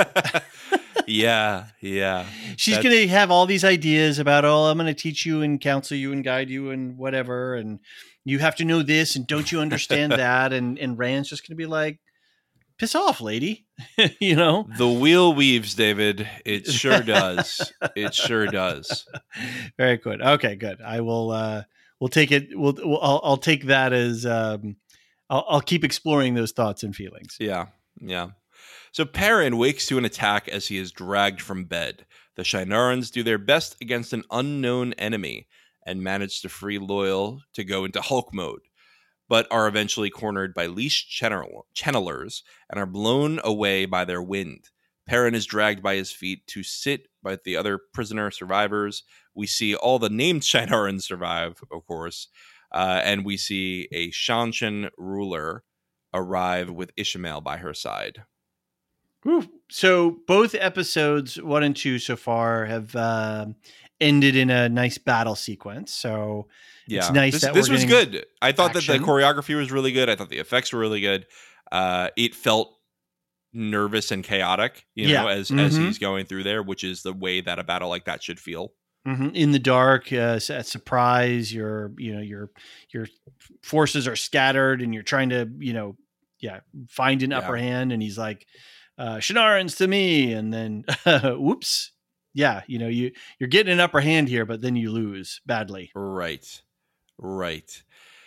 yeah, yeah. She's That's- going to have all these ideas about, oh, I'm going to teach you and counsel you and guide you and whatever. And you have to know this. And don't you understand that? And, and Rand's just going to be like, piss off, lady. You know? The wheel weaves, David. It sure does. It sure does. Very good. Okay, good. I will, uh, we'll take it. We'll, we'll I'll, I'll take that as, um, I'll, I'll keep exploring those thoughts and feelings. Yeah, yeah. So Perrin wakes to an attack as he is dragged from bed. The Shinarans do their best against an unknown enemy and manage to free Loyal to go into Hulk mode, but are eventually cornered by leash channel- channelers and are blown away by their wind. Perrin is dragged by his feet to sit by the other prisoner survivors. We see all the named Shinarans survive, of course, uh, and we see a Shanshan ruler arrive with Ishmael by her side. Whew. So both episodes one and two so far have uh, ended in a nice battle sequence. So Yeah, it's nice this, that this we're was getting good. I thought that action. the choreography was really good. I thought the effects were really good. Uh, it felt nervous and chaotic, you know, Yeah. as as Mhm. he's going through there, which is the way that a battle like that should feel. Mhm. In the dark, uh, s- at surprise. Your you know your your forces are scattered, and you're trying to you know yeah find an Yeah. upper hand. And he's like, uh, "Shinarans to me," and then whoops, yeah, you know you you're getting an upper hand here, but then you lose badly. Right, right.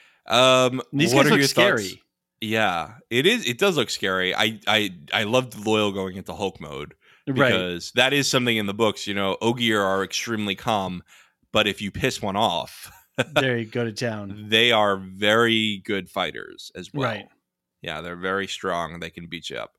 Um, And these what guys are look your scary. thoughts? Yeah, it is. It does look scary. I I I loved Loyal going into Hulk mode. Right. Because that is something in the books, you know, Ogier are extremely calm, but if you piss one off, There you go to town. they are very good fighters as well. Right. Yeah, they're very strong. They can beat you up.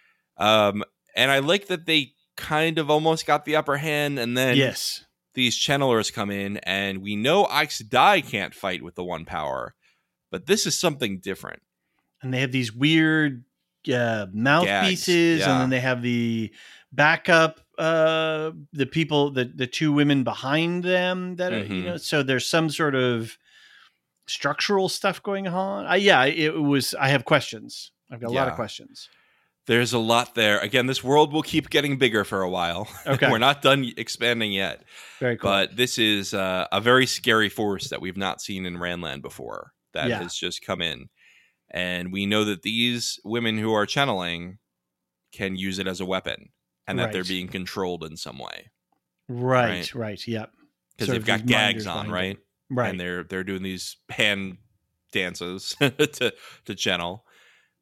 Um, and I like that they kind of almost got the upper hand, and then Yes. these channelers come in, and we know Aes Sedai can't fight with the one power, but this is something different. And they have these weird uh, mouthpieces, yeah. and then they have the backup, uh, the people, the the two women behind them that are, you Mhm. know. So there's some sort of structural stuff going on. I, yeah, it was. I have questions. I've got a lot of Yeah. questions. There's a lot there. Again, this world will keep getting bigger for a while. Okay. We're not done expanding yet. Very cool. But this is uh, a very scary force that we've not seen in Randland before that Yeah. has just come in. And we know that these women who are channeling can use it as a weapon and that they're Right. being controlled in some way. right, right. right, Yep. Because Sort they've of got these gags minders on, behind right? Right. And they're they're doing these hand dances to to channel.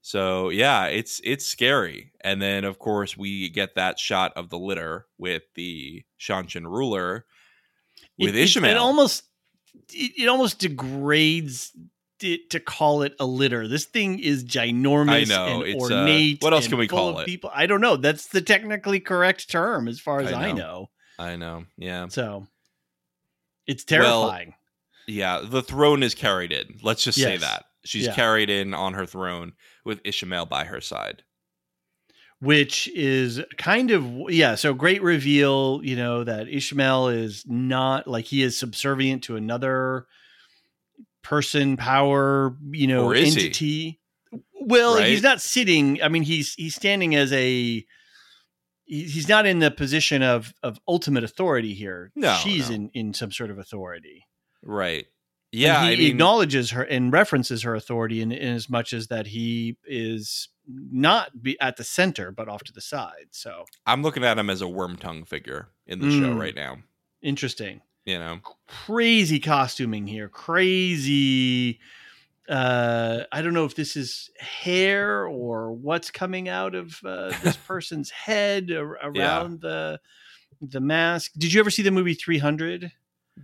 So yeah, it's it's scary. And then of course we get that shot of the litter with the Shanshan ruler with it, it, Ishmael. It almost it, it almost degrades it to call it a litter. This thing is ginormous I know, and it's, ornate. uh, what else and can we full call of it? People. I don't know. That's the technically correct term as far as I I know. know. I know. Yeah. So it's terrifying. Well, yeah, the throne is carried in. Let's just say Yes. that. She's Yeah. carried in on her throne with Ishmael by her side. Which is kind of, yeah, so great reveal, you know, that Ishmael is not, like, he is subservient to another person, power, you know, Or is he? entity. Well, Right? he's not sitting, I mean, he's he's standing as a, he- he's not in the position of of ultimate authority here. No, She's no. in, in some sort of authority. Right. And Yeah, he I mean, acknowledges her and references her authority in, in as much as that he is not be at the center, but off to the side. So I'm looking at him as a worm tongue figure in the show Mm. right now. interesting. You know, Crazy costuming here. Crazy. Uh, I don't know if this is hair or what's coming out of uh, this person's head ar- around the the mask. Did you ever see the movie three hundred?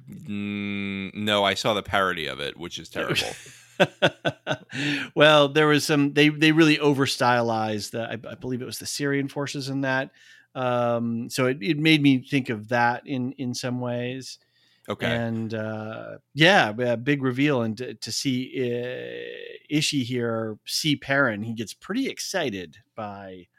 mm, no, I saw the parody of it, which is terrible. Well, there was some, they, they really over stylized the, I, I believe it was the Syrian forces in that. Um, so it, it made me think of that in, in some ways. Okay. And, uh, yeah, a big reveal. And to, to see, uh, Ishi here, see Perrin, he gets pretty excited by,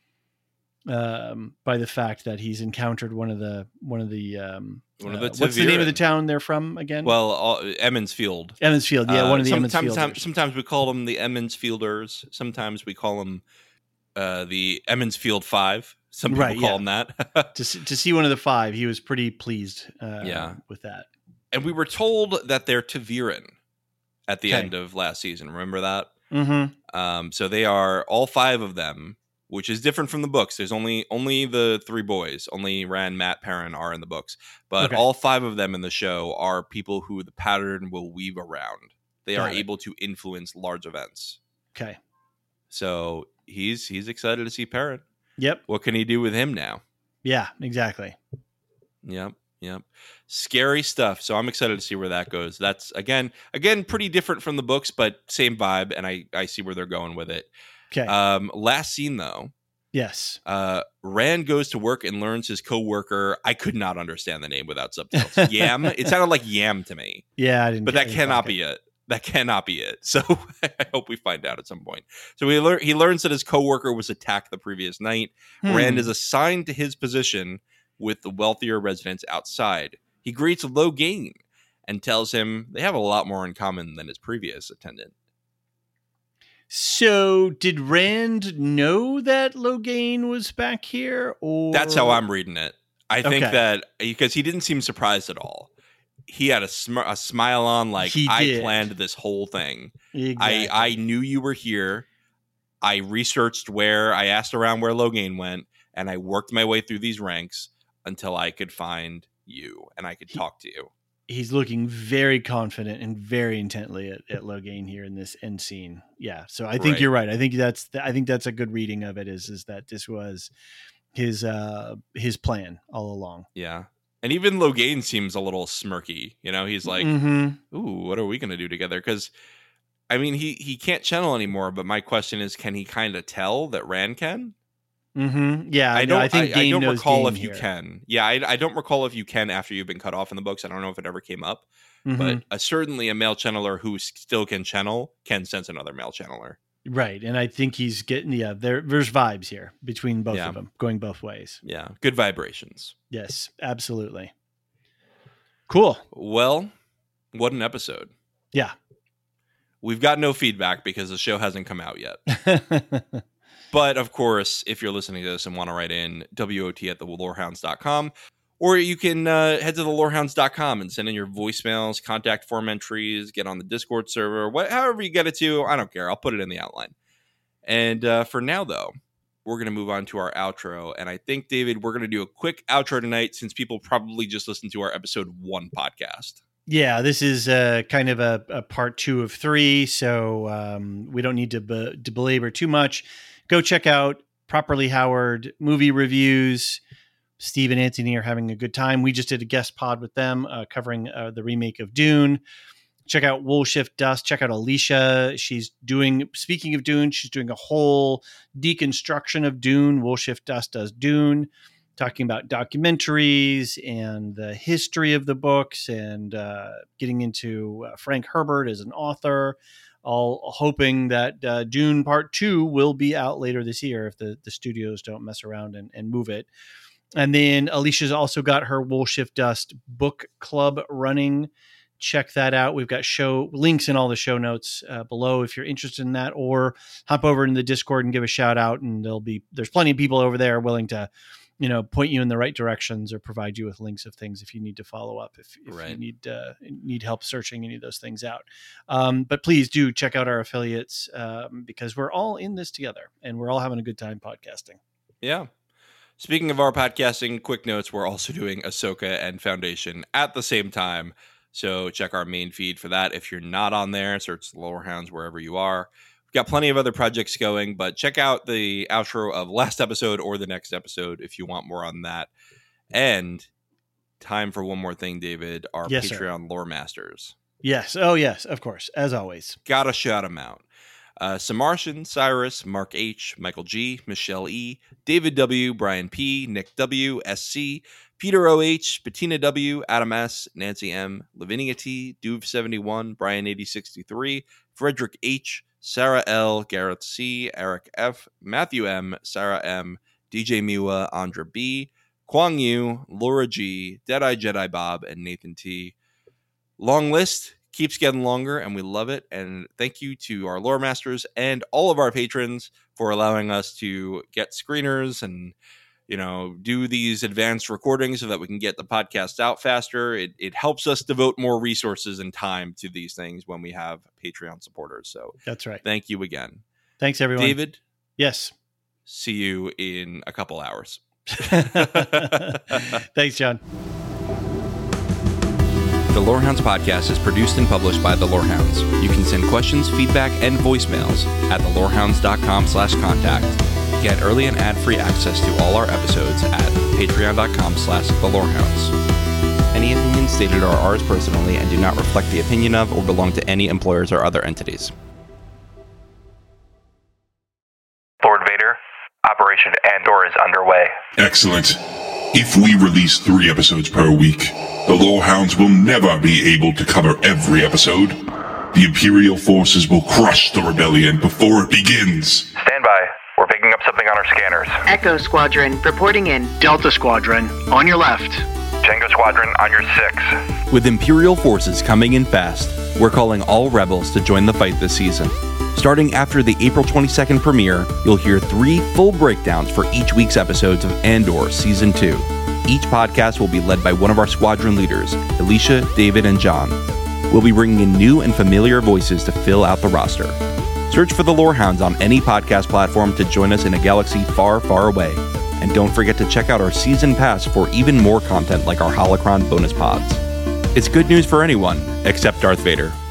um, by the fact that he's encountered one of the, one of the, um, One of uh, the what's the name of the Taviran. town they're from again? Well, all, Emmons Field. Emmons Field. Yeah. Uh, one of the some- Emmons sometimes, Fielders. sometimes we call them the Emmons Fielders. Sometimes we call them uh, the Emmons Field Five. Some people Right, call yeah. them that. to see, to see one of the five, he was pretty pleased uh, Yeah. with that. And we were told that they're Taviran at the Okay. end of last season. Remember that? Mm-hmm. Um, so they are all five of them, which is different from the books. There's only only the three boys, only Rand, Matt, Perrin are in the books, but Okay. all five of them in the show are people who the pattern will weave around. They Got are it. able to influence large events. Okay. So he's he's excited to see Perrin. Yep. What can he do with him now? Yeah, exactly. Yep. Yep. Scary stuff. So I'm excited to see where that goes. That's again, again, pretty different from the books, but same vibe. And I, I see where they're going with it. Okay. Um, last scene though, yes. uh, Rand goes to work and learns his coworker. I could not understand the name without subtitles. Yam. It sounded like Yam to me, Yeah, I didn't. but I that didn't cannot clock be it. That cannot be it. So I hope we find out at some point. So he lear- he learns that his coworker was attacked the previous night. Hmm. Rand is assigned to his position with the wealthier residents outside. He greets Logain and tells him they have a lot more in common than his previous attendant. So, did Rand know that Logain was back here, or That's how I'm reading it. I think Okay. that because he didn't seem surprised at all. He had a, sm- a smile on, like, He I did. planned this whole thing. Exactly. I, I knew you were here. I researched where, I asked around where Logain went, and I worked my way through these ranks until I could find you and I could He- talk to you. He's looking very confident and very intently at, at Logain here in this end scene. Yeah, so I think Right. you're right. I think that's I think that's a good reading of it. Is is that this was his uh his plan all along? Yeah. And even Logain seems a little smirky. You know, he's like, Mhm. ooh, what are we going to do together? Because, I mean, he, he can't channel anymore, but my question is, can he kind of tell that Rand can? Mm-hmm. Yeah, I no, don't. I think I, I Gain don't knows recall Gain if you here. can. Yeah, I, I don't recall if you can after you've been cut off in the books. I don't know if it ever came up, Mhm. but uh, certainly a male channeler who s- still can channel can sense another male channeler. Right, and I think he's getting yeah. There, there's vibes here between both Yeah. of them, going both ways. Yeah, good vibrations. Yes, absolutely. Cool. Well, what an episode. Yeah. We've got no feedback because the show hasn't come out yet. But of course, if you're listening to this and want to write in, W O T at the lorehounds dot com, or you can uh, head to the lorehounds dot com and send in your voicemails, contact form entries, get on the Discord server, what, however you get it to. I don't care. I'll put it in the outline. And uh, for now, though, we're going to move on to our outro. And I think, David, we're going to do a quick outro tonight since people probably just listened to our episode one podcast. Yeah, this is uh, kind of a, a part two of three, so um, we don't need to, be, to belabor too much. Go check out Properly Howard movie reviews. Steve and Anthony are having a good time. We just did a guest pod with them uh, covering uh, the remake of Dune. Check out Wool Shift Dust. Check out Alicia. She's doing, speaking of Dune, she's doing a whole deconstruction of Dune. Wool Shift Dust does Dune, talking about documentaries and the history of the books and uh, getting into uh, Frank Herbert as an author, all hoping that uh, Dune Part two will be out later this year if the, the studios don't mess around and, and move it. And then Alicia's also got her Wool Shift Dust book club running. Check that out. We've got show links in all the show notes uh, below if you're interested in that, or hop over in the Discord and give a shout out. And there'll be, there's plenty of people over there willing to, you know, point you in the right directions or provide you with links of things if you need to follow up, if, if right. you need uh, need help searching any of those things out. Um, but please do check out our affiliates um, because we're all in this together and we're all having a good time podcasting. Yeah. Speaking of our podcasting, quick notes, we're also doing Ahsoka and Foundation at the same time. So check our main feed for that. If you're not on there, search the Lorehounds wherever you are. We've got plenty of other projects going, but check out the outro of last episode or the next episode if you want more on that. And time for one more thing, David, our yes, Patreon sir. Lore Masters. Yes. Oh, yes, of course, as always. Gotta shout them out. Uh, Samartian, Cyrus, Mark H, Michael G, Michelle E, David W, Brian P, Nick W, S C, Peter O H, Bettina W, Adam S, Nancy M, Lavinia T, Duve seventy-one, Brian eighty sixty-three, Frederick H, Sarah L, Gareth C, Eric F, Matthew M, Sarah M, D J Miwa, Andra B, Kwang Yu, Laura G, Deadeye Jedi Bob, and Nathan T. Long list. Keeps getting longer, and we love it. And thank you to our lore masters and all of our patrons for allowing us to get screeners and, you know, do these advanced recordings so that we can get the podcast out faster. It, it helps us devote more resources and time to these things when we have Patreon supporters. So that's right. Thank you again. Thanks, everyone. David? Yes. See you in a couple hours. Thanks, John. The Lorehounds podcast is produced and published by The Lorehounds. You can send questions, feedback, and voicemails at thelorehounds.com slash contact. Get early and ad-free access to all our episodes at patreon.com slash thelorehounds. Any opinions stated are ours personally and do not reflect the opinion of or belong to any employers or other entities. Lord Vader, Operation Andor is underway. Excellent. If we release three episodes per week, the Lorehounds will never be able to cover every episode. The Imperial forces will crush the rebellion before it begins. Stand by. We're picking up something on our scanners. Echo Squadron, reporting in. Delta Squadron, on your left. Jango Squadron, on your six. With Imperial forces coming in fast, we're calling all rebels to join the fight this season. Starting after the April twenty-second premiere, you'll hear three full breakdowns for each week's episodes of Andor Season two. Each podcast will be led by one of our squadron leaders, Alicia, David, and John. We'll be bringing in new and familiar voices to fill out the roster. Search for the Lorehounds on any podcast platform to join us in a galaxy far, far away. And don't forget to check out our season pass for even more content like our Holocron bonus pods. It's good news for anyone, except Darth Vader.